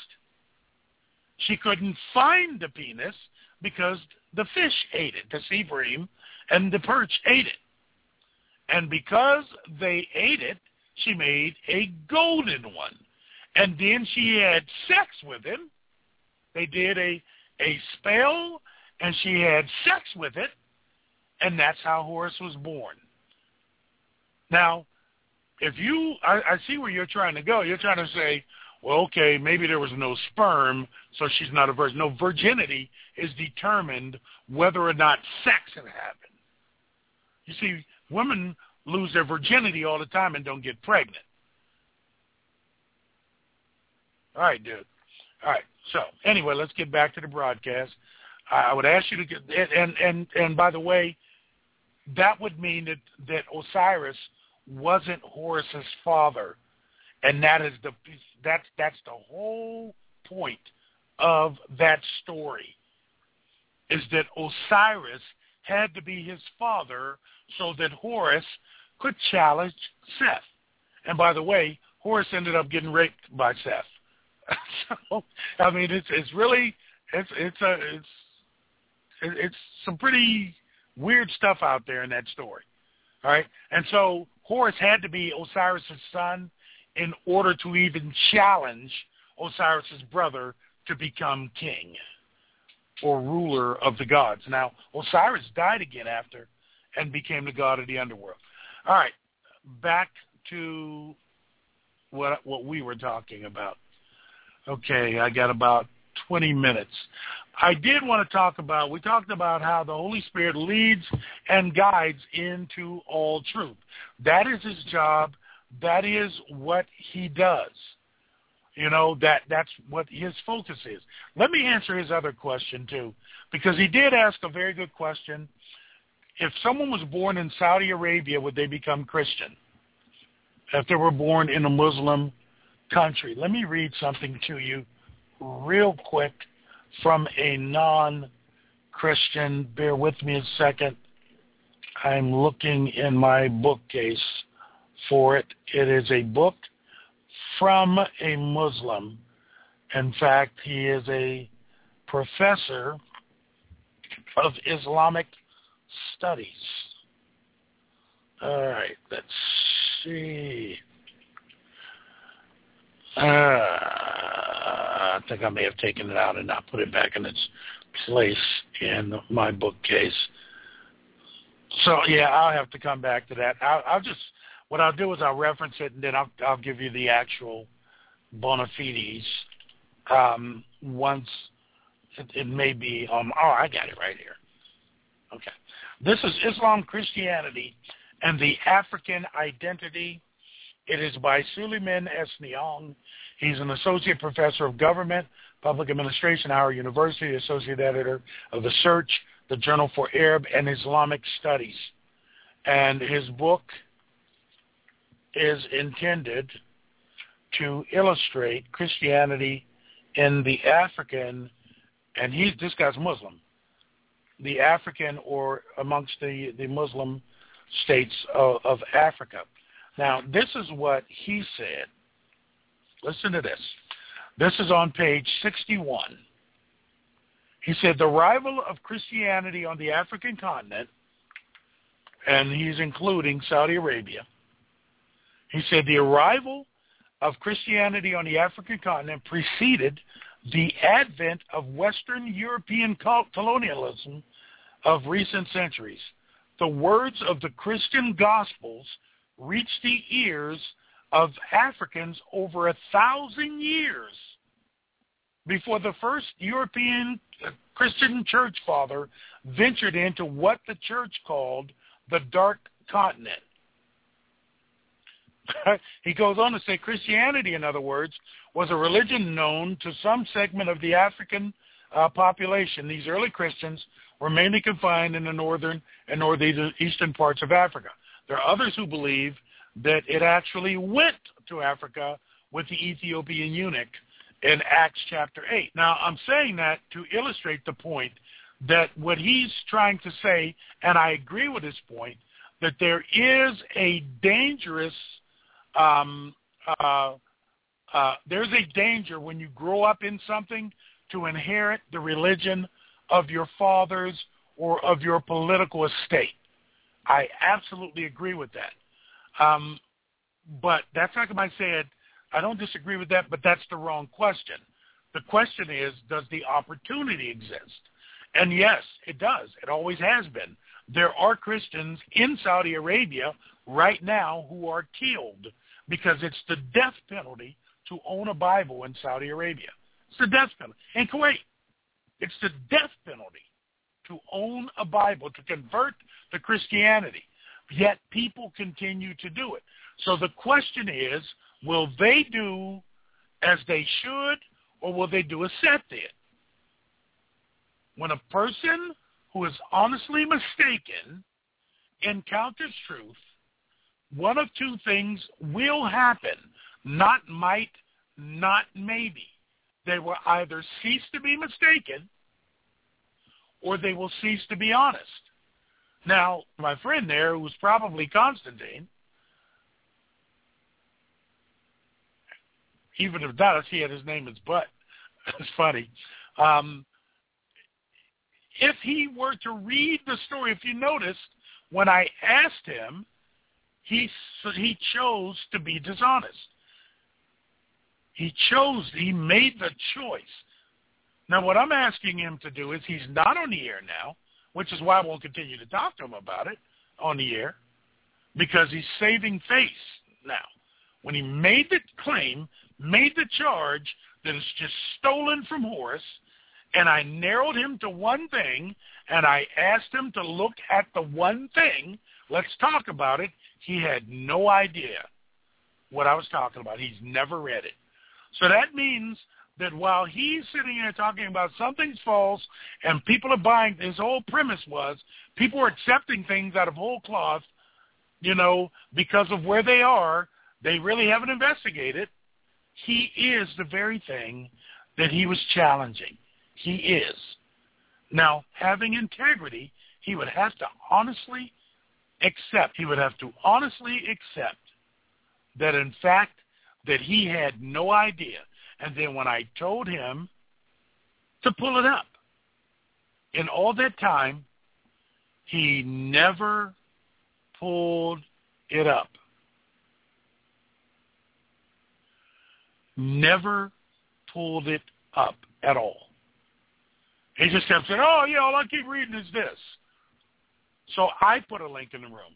she couldn't find the penis because the fish ate it, the sea bream, and the perch ate it. And because they ate it, she made a golden one. And then she had sex with him. They did a, a spell, and she had sex with it, and that's how Horus was born. Now, if you, I, I see where you're trying to go. You're trying to say, well, okay, maybe there was no sperm, so she's not a virgin. No, virginity is determined whether or not sex had happened. You see, women lose their virginity all the time and don't get pregnant. All right, dude. All right. So anyway, let's get back to the broadcast. I would ask you to get, and and and by the way, that would mean that that Osiris wasn't Horus's father, and that is the that's that's the whole point of that story, is that Osiris had to be his father so that Horus could challenge Seth. And by the way, Horus ended up getting raped by Seth. So I mean, it's it's really it's it's a it's it's some pretty weird stuff out there in that story. All right, and so Horus had to be Osiris' son in order to even challenge Osiris' brother to become king or ruler of the gods. Now, Osiris died again after and became the god of the underworld. All right, back to what what we were talking about. Okay, I got about twenty minutes. I did want to talk about, we talked about how the Holy Spirit leads and guides into all truth. That is his job. that is what he does. You know, that that's what his focus is. Let me answer his other question, too, because he did ask a very good question. If someone was born in Saudi Arabia, would they become Christian? If they were born in a Muslim country. Let me read something to you real quick from a non-Christian. Bear with me a second. I'm looking in my bookcase for it. It is a book from a Muslim. In fact, he is a professor of Islamic studies. All right, let's see. Uh, I think I may have taken it out and not put it back in its place in my bookcase. So, yeah, I'll have to come back to that. I'll, I'll just, what I'll do is I'll reference it, and then I'll, I'll give you the actual bona fides um, once it, it may be, um, oh, I got it right here. Okay. This is Islam, Christianity, and the African Identity. It is by Suleiman S. Nyong. He's an associate professor of government, public administration, Howard University, associate editor of The Search, the Journal for Arab and Islamic Studies. And his book is intended to illustrate Christianity in the African, and he's, this guy's Muslim, the African or amongst the, the Muslim states of, of Africa. Now, this is what he said. Listen to this. This is on page sixty-one. He said, the arrival of Christianity on the African continent, and he's including Saudi Arabia. He said, the arrival of Christianity on the African continent preceded the advent of Western European colonialism of recent centuries. The words of the Christian Gospels reached the ears of Africans over a thousand years before the first European Christian church father ventured into what the church called the Dark Continent. He goes on to say Christianity, in other words, was a religion known to some segment of the African uh, population. These early Christians were mainly confined in the northern and northeastern parts of Africa. There are others who believe that it actually went to Africa with the Ethiopian eunuch in Acts chapter eight. Now, I'm saying that to illustrate the point that what he's trying to say, and I agree with his point, that there is a dangerous, um, uh, uh, there's a danger when you grow up in something to inherit the religion of your fathers or of your political estate. I absolutely agree with that. Um, but that's like I said, I don't disagree with that, but that's the wrong question. The question is, does the opportunity exist? And yes, it does. It always has been. There are Christians in Saudi Arabia right now who are killed because it's the death penalty to own a Bible in Saudi Arabia. It's the death penalty. In Kuwait, it's the death penalty to own a Bible, to convert to Christianity. Yet people continue to do it. So the question is, will they do as they should, or will they do as Seth did? When a person who is honestly mistaken encounters truth, one of two things will happen. Not might, not maybe. They will either cease to be mistaken, or they will cease to be honest. Now, my friend there, who was probably Constantine, even if not, he had his name in his butt. It's funny. Um, if he were to read the story, if you noticed, when I asked him, he he chose to be dishonest. He chose, he made the choice. Now, what I'm asking him to do is, he's not on the air now, which is why I won't continue to talk to him about it on the air, because he's saving face now. When he made the claim, made the charge that it's just stolen from Horus, and I narrowed him to one thing, and I asked him to look at the one thing, let's talk about it, he had no idea what I was talking about. He's never read it. So that means that while he's sitting here talking about something's false and people are buying, his whole premise was people are accepting things out of whole cloth, you know, because of where they are. They really haven't investigated. He is the very thing that he was challenging. He is. Now, having integrity, he would have to honestly accept, he would have to honestly accept that, in fact, that he had no idea. And then when I told him to pull it up, in all that time, he never pulled it up. Never pulled it up at all. He just kept saying, oh, yeah, all I keep reading is this. So I put a link in the room.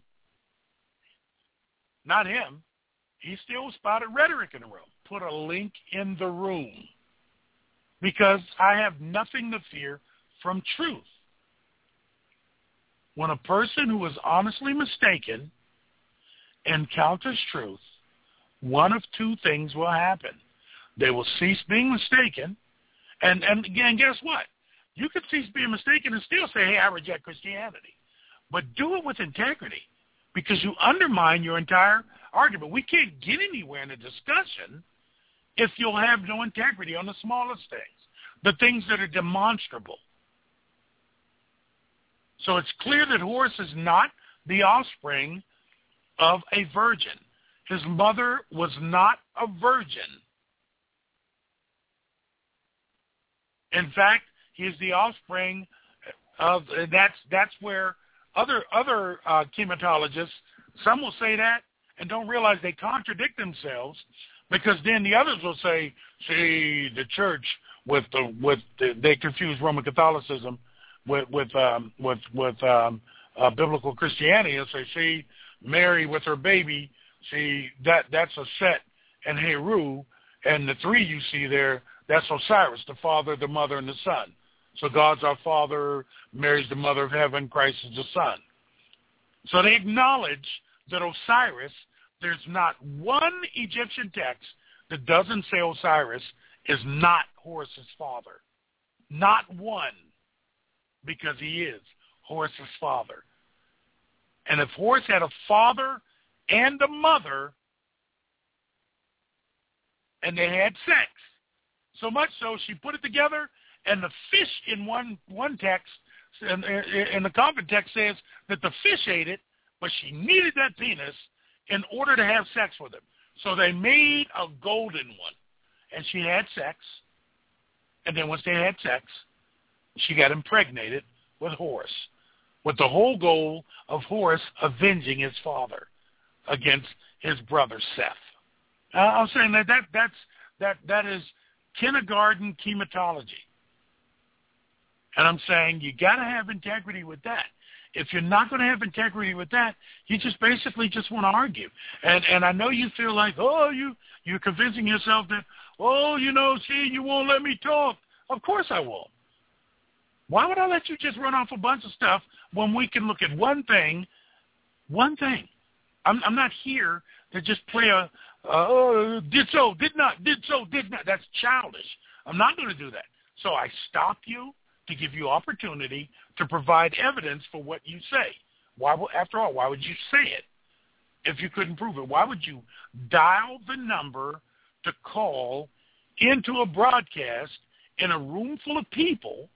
Not him. He still spotted rhetoric in the room. Put a link in the room. Because I have nothing to fear from truth. When a person who is honestly mistaken encounters truth, one of two things will happen. They will cease being mistaken. And, and again, guess what? You could cease being mistaken and still say, hey, I reject Christianity. But do it with integrity, because you undermine your entire argument. We can't get anywhere in a discussion if you'll have no integrity on the smallest things, the things that are demonstrable. So it's clear that Horus is not the offspring of a virgin. His mother was not a virgin. In fact, he is the offspring of, that's that's where other other uh, chematologists, some will say that and don't realize they contradict themselves, because then the others will say, see, the church with the with the, they confuse Roman Catholicism with with um, with with um, uh, biblical Christianity. They'll say, see, Mary with her baby, see that that's a Set and Heru, and the three you see there, that's Osiris, the Father, the Mother, and the Son. So God's our Father, Mary's the Mother of Heaven, Christ is the Son. So they acknowledge that Osiris, there's not one Egyptian text that doesn't say Osiris is not Horus's father. Not one, because he is Horus's father. And if Horus had a father and a mother, and they had sex, so much so she put it together, and the fish in one one text, in, in the common text says that the fish ate it, but she needed that penis in order to have sex with him. So they made a golden one, and she had sex, and then once they had sex, she got impregnated with Horus, with the whole goal of Horus avenging his father against his brother Seth. Uh, I'm saying that, that that's that that is kindergarten chematology. And I'm saying you got to have integrity with that. If you're not going to have integrity with that, you just basically just want to argue. And and I know you feel like, oh, you, you're convincing yourself that, oh, you know, see, you won't let me talk. Of course I won't. Why would I let you just run off a bunch of stuff when we can look at one thing, one thing? I'm, I'm not here to just play a, uh, oh, did so, did not, did so, did not. That's childish. I'm not going to do that. So I stop you to give you opportunity to provide evidence for what you say. Why? After all, why would you say it if you couldn't prove it? Why would you dial the number to call into a broadcast in a room full of people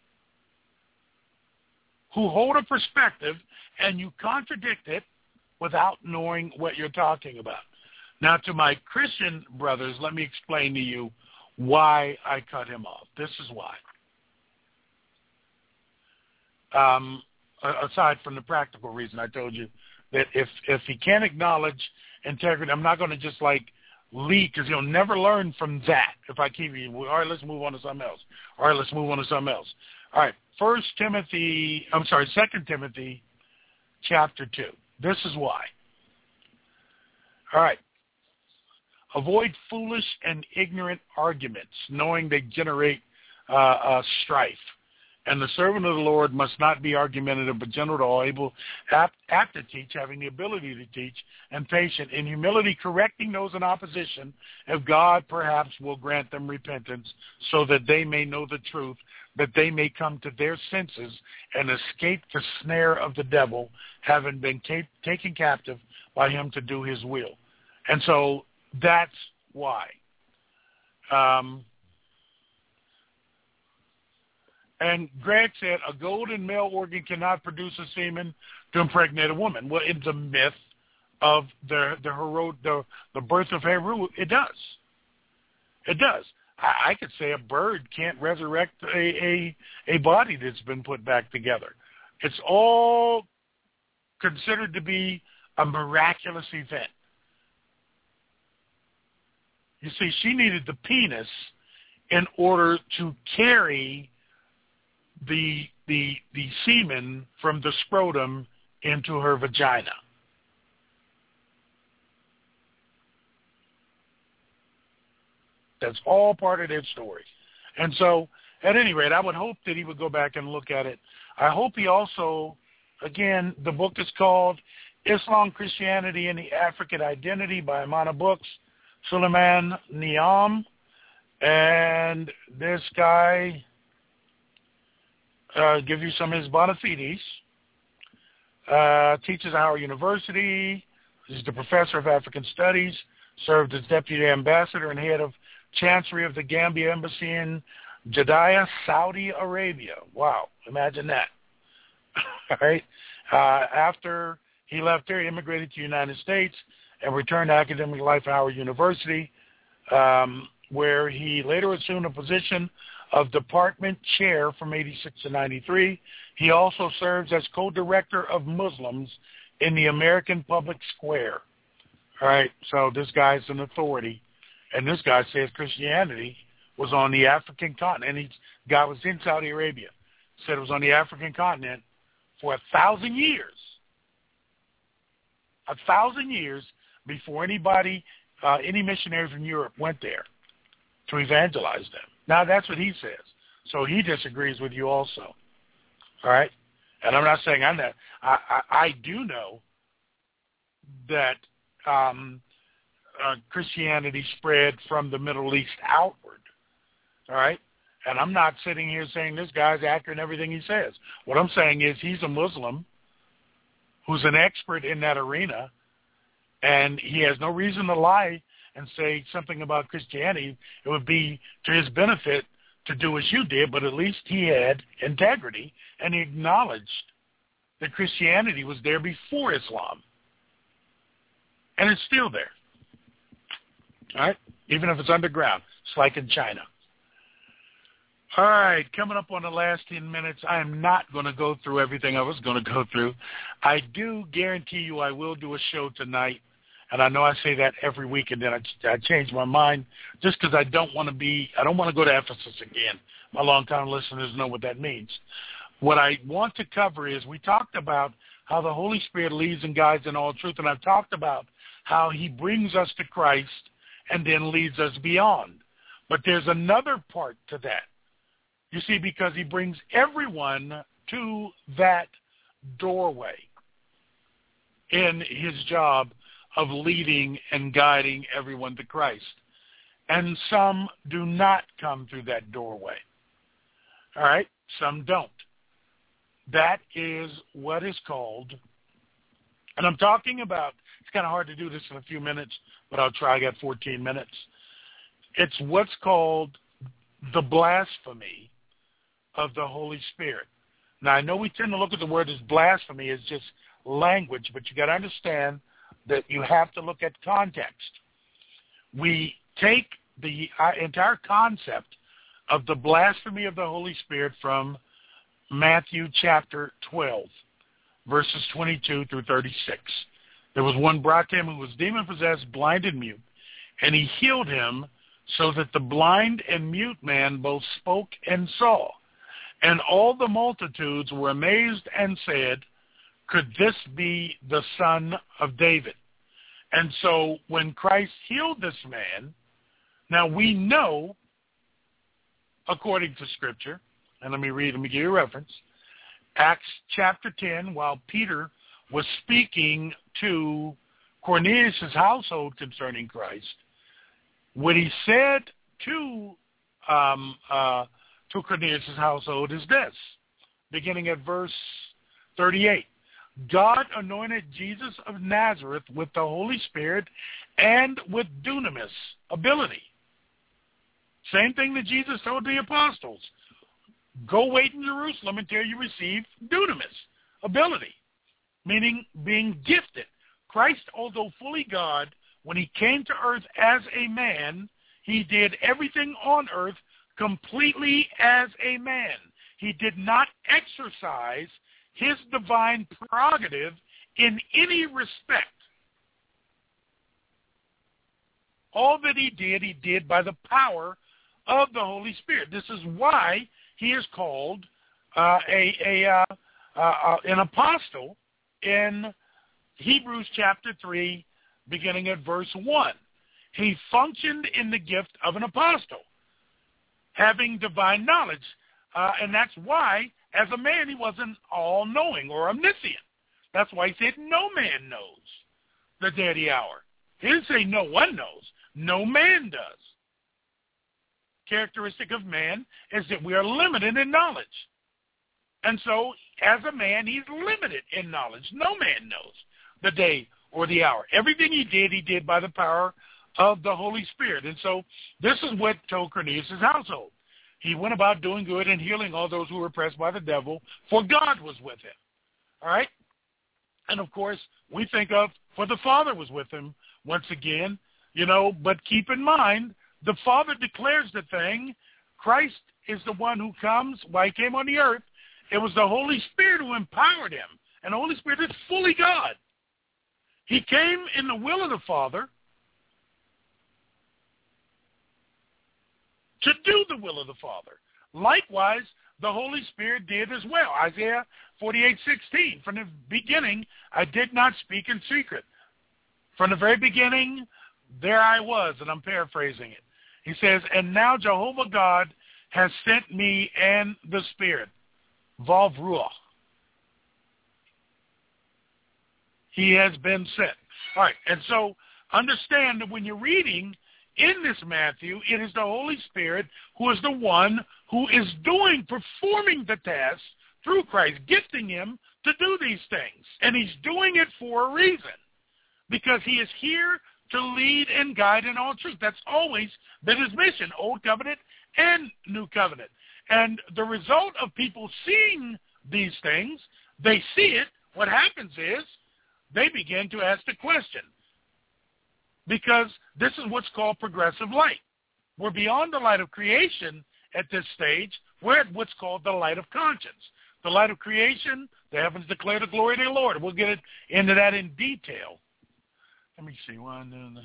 who hold a perspective and you contradict it without knowing what you're talking about? Now, to my Christian brothers, let me explain to you why I cut him off. This is why. Um, aside from the practical reason I told you, that if, if he can't acknowledge integrity, I'm not going to just like lead, because he'll never learn from that if I keep you. All right, let's move on to something else. All right, let's move on to something else. All right, First Timothy, I'm sorry, Second Timothy chapter two. This is why. All right. Avoid foolish and ignorant arguments, knowing they generate uh, uh, strife. And the servant of the Lord must not be argumentative, but gentle to all, able, apt, apt to teach, having the ability to teach, and patient, in humility correcting those in opposition, if God perhaps will grant them repentance, so that they may know the truth, that they may come to their senses and escape the snare of the devil, having been ca- taken captive by him to do his will. And so that's why. Um, and Greg said, a golden male organ cannot produce a semen to impregnate a woman. Well, in the myth of the the, hero, the the birth of Heru, it does. It does. I, I could say a bird can't resurrect a, a, a body that's been put back together. It's all considered to be a miraculous event. You see, she needed the penis in order to carry the the the semen from the scrotum into her vagina. That's all part of their story. And so, at any rate, I would hope that he would go back and look at it. I hope he also, again, the book is called Islam, Christianity, and the African Identity by Amana Books, Suleiman Niam, and this guy uh, give you some of his bona fides. Uh, teaches at Howard University. He's the professor of African Studies. Served as deputy ambassador and head of Chancery of the Gambia Embassy in Jeddah, Saudi Arabia. Wow, imagine that. All right. Uh, after he left there, he immigrated to the United States and returned to academic life at Howard University, um, where he later assumed a position of department chair from eighty-six to ninety-three. He also serves as co-director of Muslims in the American Public Square. All right, so this guy's an authority, and this guy says Christianity was on the African continent, and he guy was in Saudi Arabia, said it was on the African continent for a thousand years. A thousand years before anybody, uh, any missionary from Europe went there to evangelize them. Now, that's what he says. So he disagrees with you also. All right? And I'm not saying I'm not. I, I, I do know that um, uh, Christianity spread from the Middle East outward. All right? And I'm not sitting here saying this guy's accurate in everything he says. What I'm saying is he's a Muslim who's an expert in that arena, and he has no reason to lie and say something about Christianity. It would be to his benefit to do as you did, but at least he had integrity, and he acknowledged that Christianity was there before Islam. And it's still there. All right? Even if it's underground. It's like in China. All right, coming up on the last ten minutes, I am not going to go through everything I was going to go through. I do guarantee you I will do a show tonight, and I know I say that every week, and then I, I change my mind just because I don't want to be, I don't want to go to Ephesus again. My longtime listeners know what that means. What I want to cover is we talked about how the Holy Spirit leads and guides in all truth, and I've talked about how he brings us to Christ and then leads us beyond. But there's another part to that. You see, because he brings everyone to that doorway in his job of leading and guiding everyone to Christ. And some do not come through that doorway. All right? Some don't. That is what is called, and I'm talking about, it's kind of hard to do this in a few minutes, but I'll try. I got fourteen minutes. It's what's called the blasphemy of the Holy Spirit. Now, I know we tend to look at the word as blasphemy as just language, but you got to understand that you have to look at context. We take the uh, entire concept of the blasphemy of the Holy Spirit from Matthew chapter twelve, verses twenty-two through thirty-six. There was one brought to him who was demon-possessed, blind and mute, and he healed him so that the blind and mute man both spoke and saw. And all the multitudes were amazed and said, could this be the Son of David? And so when Christ healed this man, now we know, according to Scripture, And let me read, let me give you a reference. Acts chapter ten, while Peter was speaking to Cornelius' household concerning Christ, what he said to um, uh, to Cornelius' household is this, beginning at verse thirty-eight. God anointed Jesus of Nazareth with the Holy Spirit and with dunamis, ability. Same thing that Jesus told the apostles. Go wait in Jerusalem until you receive dunamis, ability, meaning being gifted. Christ, although fully God, when he came to earth as a man, he did everything on earth completely as a man. He did not exercise his divine prerogative in any respect. All that he did, he did by the power of the Holy Spirit. This is why he is called uh, a, a uh, uh, an apostle in Hebrews chapter three, beginning at verse one. He functioned in the gift of an apostle, having divine knowledge. Uh, and that's why, as a man, he wasn't all-knowing or omniscient. That's why he said no man knows the day of the hour. He didn't say no one knows. No man does. Characteristic of man is that we are limited in knowledge. And so, as a man, he's limited in knowledge. No man knows the day or the hour. Everything he did, he did by the power of the Holy Spirit. And so, this is what told Cornelius' household. He went about doing good and healing all those who were oppressed by the devil, for God was with him. All right? And, of course, we think of, for the Father was with him once again, you know, but keep in mind, the Father declares the thing. Christ is the one who comes. While he came on the earth, it was the Holy Spirit who empowered him. And the Holy Spirit is fully God. He came in the will of the Father to do the will of the Father. Likewise, the Holy Spirit did as well. Isaiah forty-eight sixteen, from the beginning, I did not speak in secret. From the very beginning, there I was, and I'm paraphrasing it. He says, and now Jehovah God has sent me and the Spirit, Vav Ruach. He has been sent. All right, and so understand that when you're reading in this Matthew, it is the Holy Spirit who is the one who is doing, performing the task through Christ, gifting him to do these things. And he's doing it for a reason, because he is here to lead and guide in all truth. That's always been his mission, Old Covenant and New Covenant. And the result of people seeing these things, they see it. What happens is they begin to ask the question, because this is what's called progressive light. We're beyond the light of creation at this stage. We're at what's called the light of conscience. The light of creation, the heavens declare the glory of the Lord. We'll get it into that in detail. Let me see. One.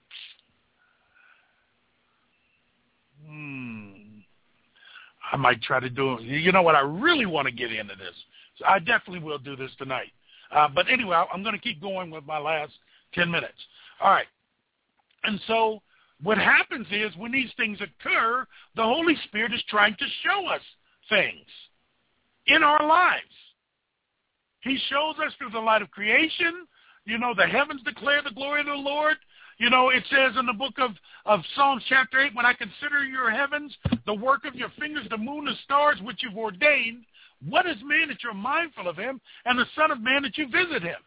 Hmm. I might try to do it. You know what? I really want to get into this. So I definitely will do this tonight. Uh, but anyway, I'm going to keep going with my last ten minutes. All right. And so what happens is when these things occur, the Holy Spirit is trying to show us things in our lives. He shows us through the light of creation. You know, the heavens declare the glory of the Lord. You know, it says in the book of, of Psalms chapter eight, when I consider your heavens, the work of your fingers, the moon, the stars, which you've ordained, what is man that you're mindful of him, and the Son of Man that you visit him?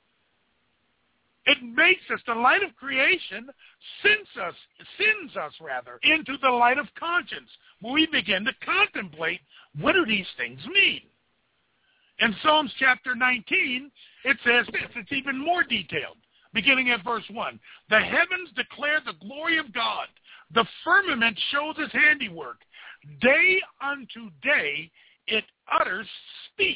It makes us, the light of creation sends us, sends us rather, into the light of conscience, where we begin to contemplate, what do these things mean? In Psalms chapter nineteen, it says this, it's even more detailed, beginning at verse one. The heavens declare the glory of God. The firmament shows his handiwork. Day unto day it utters speech.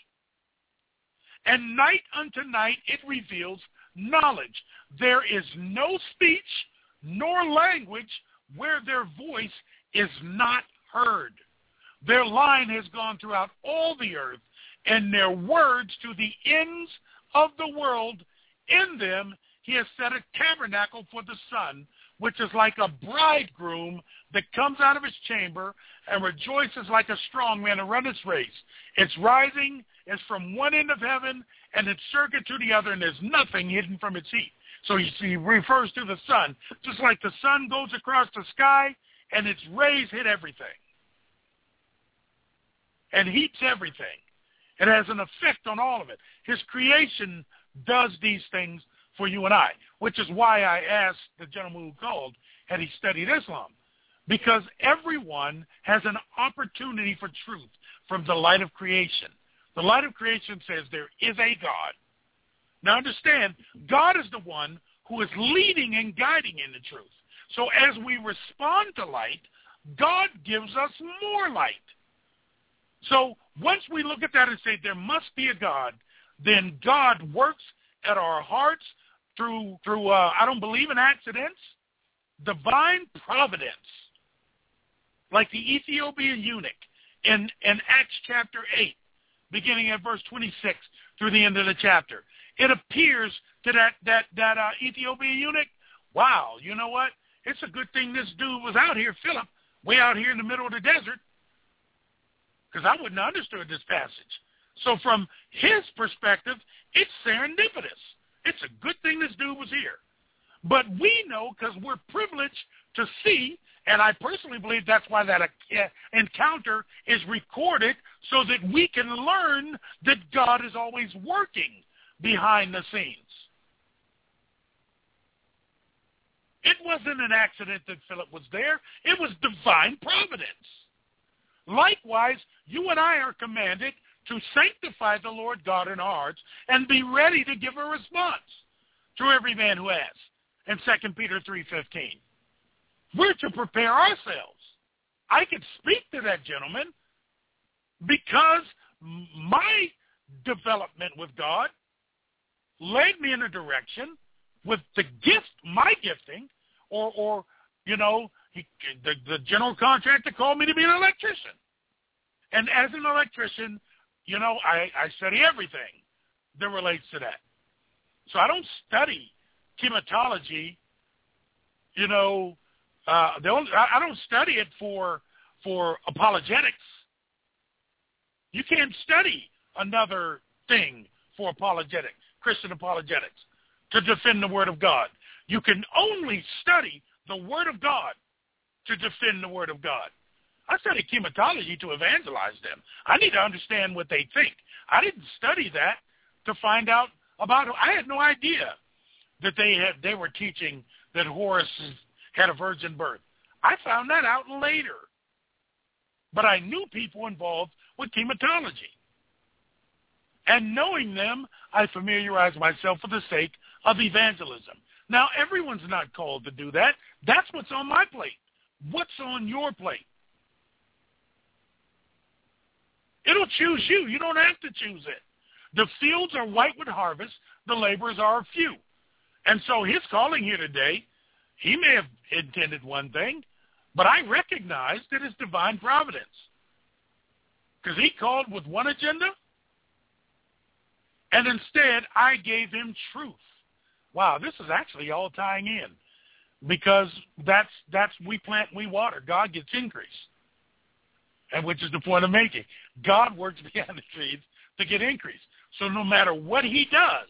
And night unto night it reveals knowledge. There is no speech nor language where their voice is not heard. Their line has gone throughout all the earth, and their words to the ends of the world. In them he has set a tabernacle for the sun, which is like a bridegroom that comes out of his chamber and rejoices like a strong man to run its race. It's rising, it's from one end of heaven, and it's circuit to the other, and there's nothing hidden from its heat. So he, he refers to the sun, just like the sun goes across the sky, and its rays hit everything. And heats everything. It has an effect on all of it. His creation does these things for you and I, which is why I asked the gentleman who called, had he studied Islam? Because everyone has an opportunity for truth from the light of creation. The light of creation says there is a God. Now understand, God is the one who is leading and guiding in the truth. So as we respond to light, God gives us more light. So once we look at that and say there must be a God, then God works at our hearts through, through uh, I don't believe in accidents, divine providence. Like the Ethiopian eunuch in, in Acts chapter eight, beginning at verse twenty-six through the end of the chapter. It appears to that, that, that uh, Ethiopian eunuch, wow, you know what? It's a good thing this dude was out here, Philip, way out here in the middle of the desert, because I wouldn't have understood this passage. So from his perspective, it's serendipitous. It's a good thing this dude was here. But we know, because we're privileged to see, and I personally believe that's why that encounter is recorded, so that we can learn that God is always working behind the scenes. It wasn't an accident that Philip was there. It was divine providence. Likewise, you and I are commanded to sanctify the Lord God in our hearts and be ready to give a response to every man who asks. In Second Peter three fifteen. We're to prepare ourselves. I could speak to that gentleman because my development with God led me in a direction with the gift, my gifting, or, or you know, he, the, the general contractor called me to be an electrician. And as an electrician, you know, I, I study everything that relates to that. So I don't study chematology, you know, uh, the only, I, I don't study it for for apologetics. You can't study another thing for apologetics, Christian apologetics, to defend the Word of God. You can only study the Word of God to defend the Word of God. I study chematology to evangelize them. I need to understand what they think. I didn't study that to find out about it. I had no idea that they had they were teaching that Horus had a virgin birth. I found that out later. But I knew people involved with chematology. And knowing them, I familiarized myself for the sake of evangelism. Now, everyone's not called to do that. That's what's on my plate. What's on your plate? It'll choose you. You don't have to choose it. The fields are white with harvest. The laborers are few. And so his calling here today, he may have intended one thing, but I recognize that it's divine providence. Because he called with one agenda, and instead I gave him truth. Wow, this is actually all tying in. Because that's, that's we plant, we water. God gets increase. And which is the point I'm making. God works behind the scenes to get increase. So no matter what he does,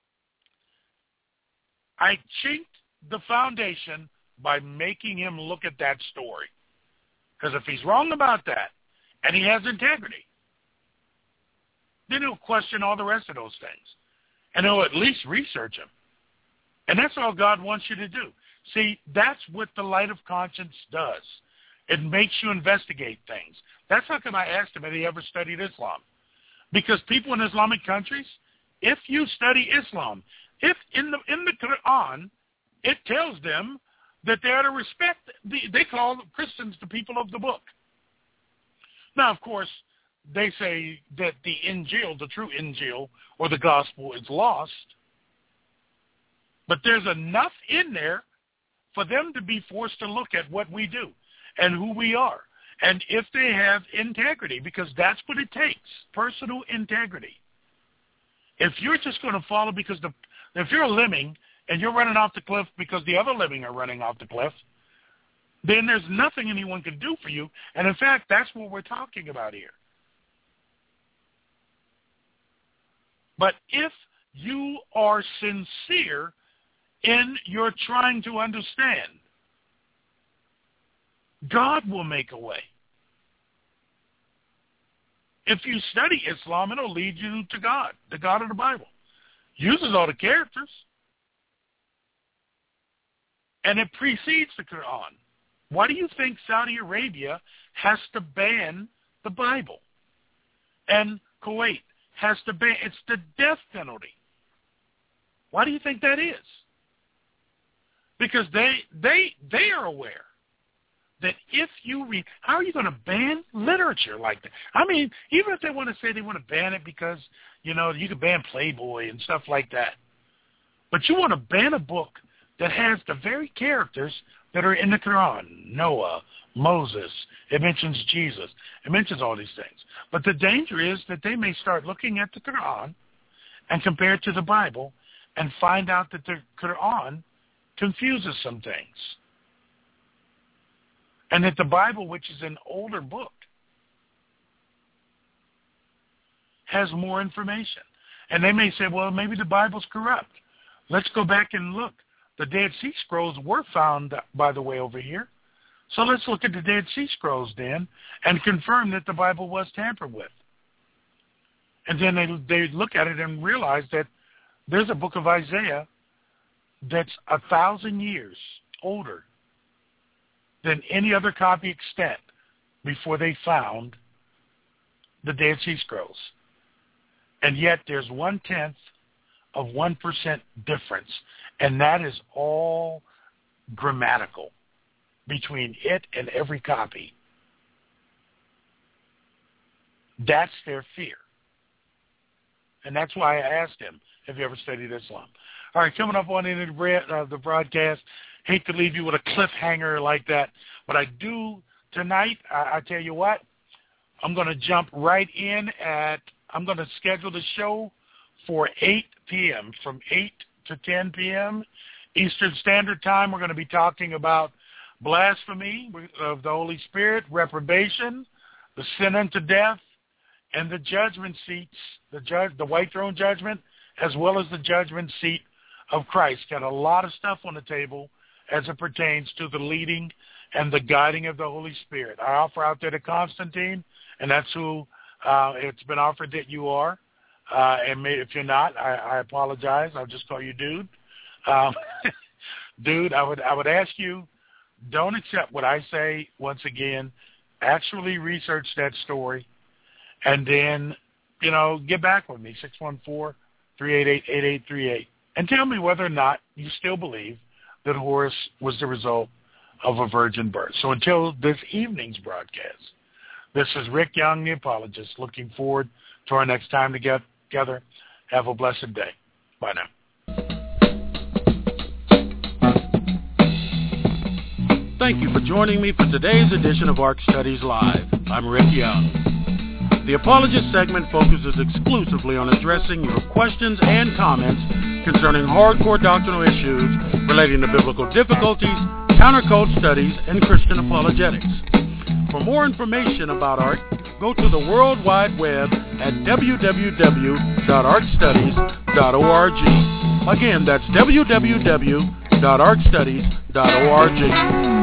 I chinked the foundation by making him look at that story. Because if he's wrong about that, and he has integrity, then he'll question all the rest of those things. And he'll at least research them. And that's all God wants you to do. See, that's what the light of conscience does. It makes you investigate things. That's how come I asked him if he ever studied Islam. Because people in Islamic countries, if you study Islam, if in the in the Quran, it tells them that they are to respect, the, they call Christians the people of the book. Now, of course, they say that the Injil, the true Injil, or the gospel is lost. But there's enough in there for them to be forced to look at what we do and who we are. And if they have integrity, because that's what it takes, personal integrity. If you're just going to follow because the, if you're a lemming and you're running off the cliff because the other living are running off the cliff, then there's nothing anyone can do for you. And in fact, that's what we're talking about here. But if you are sincere in your trying to understand, God will make a way. If you study Islam, it'll lead you to God, the God of the Bible. Uses all the characters. And it precedes the Quran. Why do you think Saudi Arabia has to ban the Bible? And Kuwait has to ban, it's the death penalty. Why do you think that is? Because they they they are aware that if you read, how are you going to ban literature like that? I mean, even if they want to say they want to ban it because, you know, you can ban Playboy and stuff like that. But you want to ban a book that has the very characters that are in the Quran, Noah, Moses, it mentions Jesus, it mentions all these things. But the danger is that they may start looking at the Quran and compare it to the Bible and find out that the Quran confuses some things. And that the Bible, which is an older book, has more information. And they may say, well, maybe the Bible's corrupt. Let's go back and look. The Dead Sea Scrolls were found, by the way, over here. So let's look at the Dead Sea Scrolls then and confirm that the Bible was tampered with. And then they they look at it and realize that there's a book of Isaiah that's a thousand years older than any other copy extant before they found the Dead Sea Scrolls. And yet there's one-tenth of one percent difference, and that is all grammatical between it and every copy. That's their fear. And that's why I asked him, have you ever studied Islam? All right, coming up on the end of the, uh, the broadcast, hate to leave you with a cliffhanger like that, but I do tonight, I, I tell you what, I'm going to jump right in at, I'm going to schedule the show for eight p.m., from eight to ten p.m. Eastern Standard Time. We're going to be talking about blasphemy of the Holy Spirit, reprobation, the sin unto death, and the judgment seats, the judge, the white throne judgment, as well as the judgment seat of Christ. Got a lot of stuff on the table as it pertains to the leading and the guiding of the Holy Spirit. I offer out there to Constantine, and that's who uh, it's been offered that you are. Uh, and may, if you're not, I, I apologize. I'll just call you dude. Um, dude, I would I would ask you, don't accept what I say once again. Actually research that story, and then, you know, get back with me, six one four, three eight eight, eight eight three eight, and tell me whether or not you still believe that Horus was the result of a virgin birth. So until this evening's broadcast, this is Rick Young, the apologist, looking forward to our next time together. Have a blessed day. Bye now. Thank you for joining me for today's edition of Ark Studies Live. I'm Rick Young. The Apologist segment focuses exclusively on addressing your questions and comments concerning hardcore doctrinal issues relating to biblical difficulties, countercult studies, and Christian apologetics. For more information about Ark, go to the World Wide Web at w w w dot ark studies dot org. Again, that's w w w dot ark studies dot org.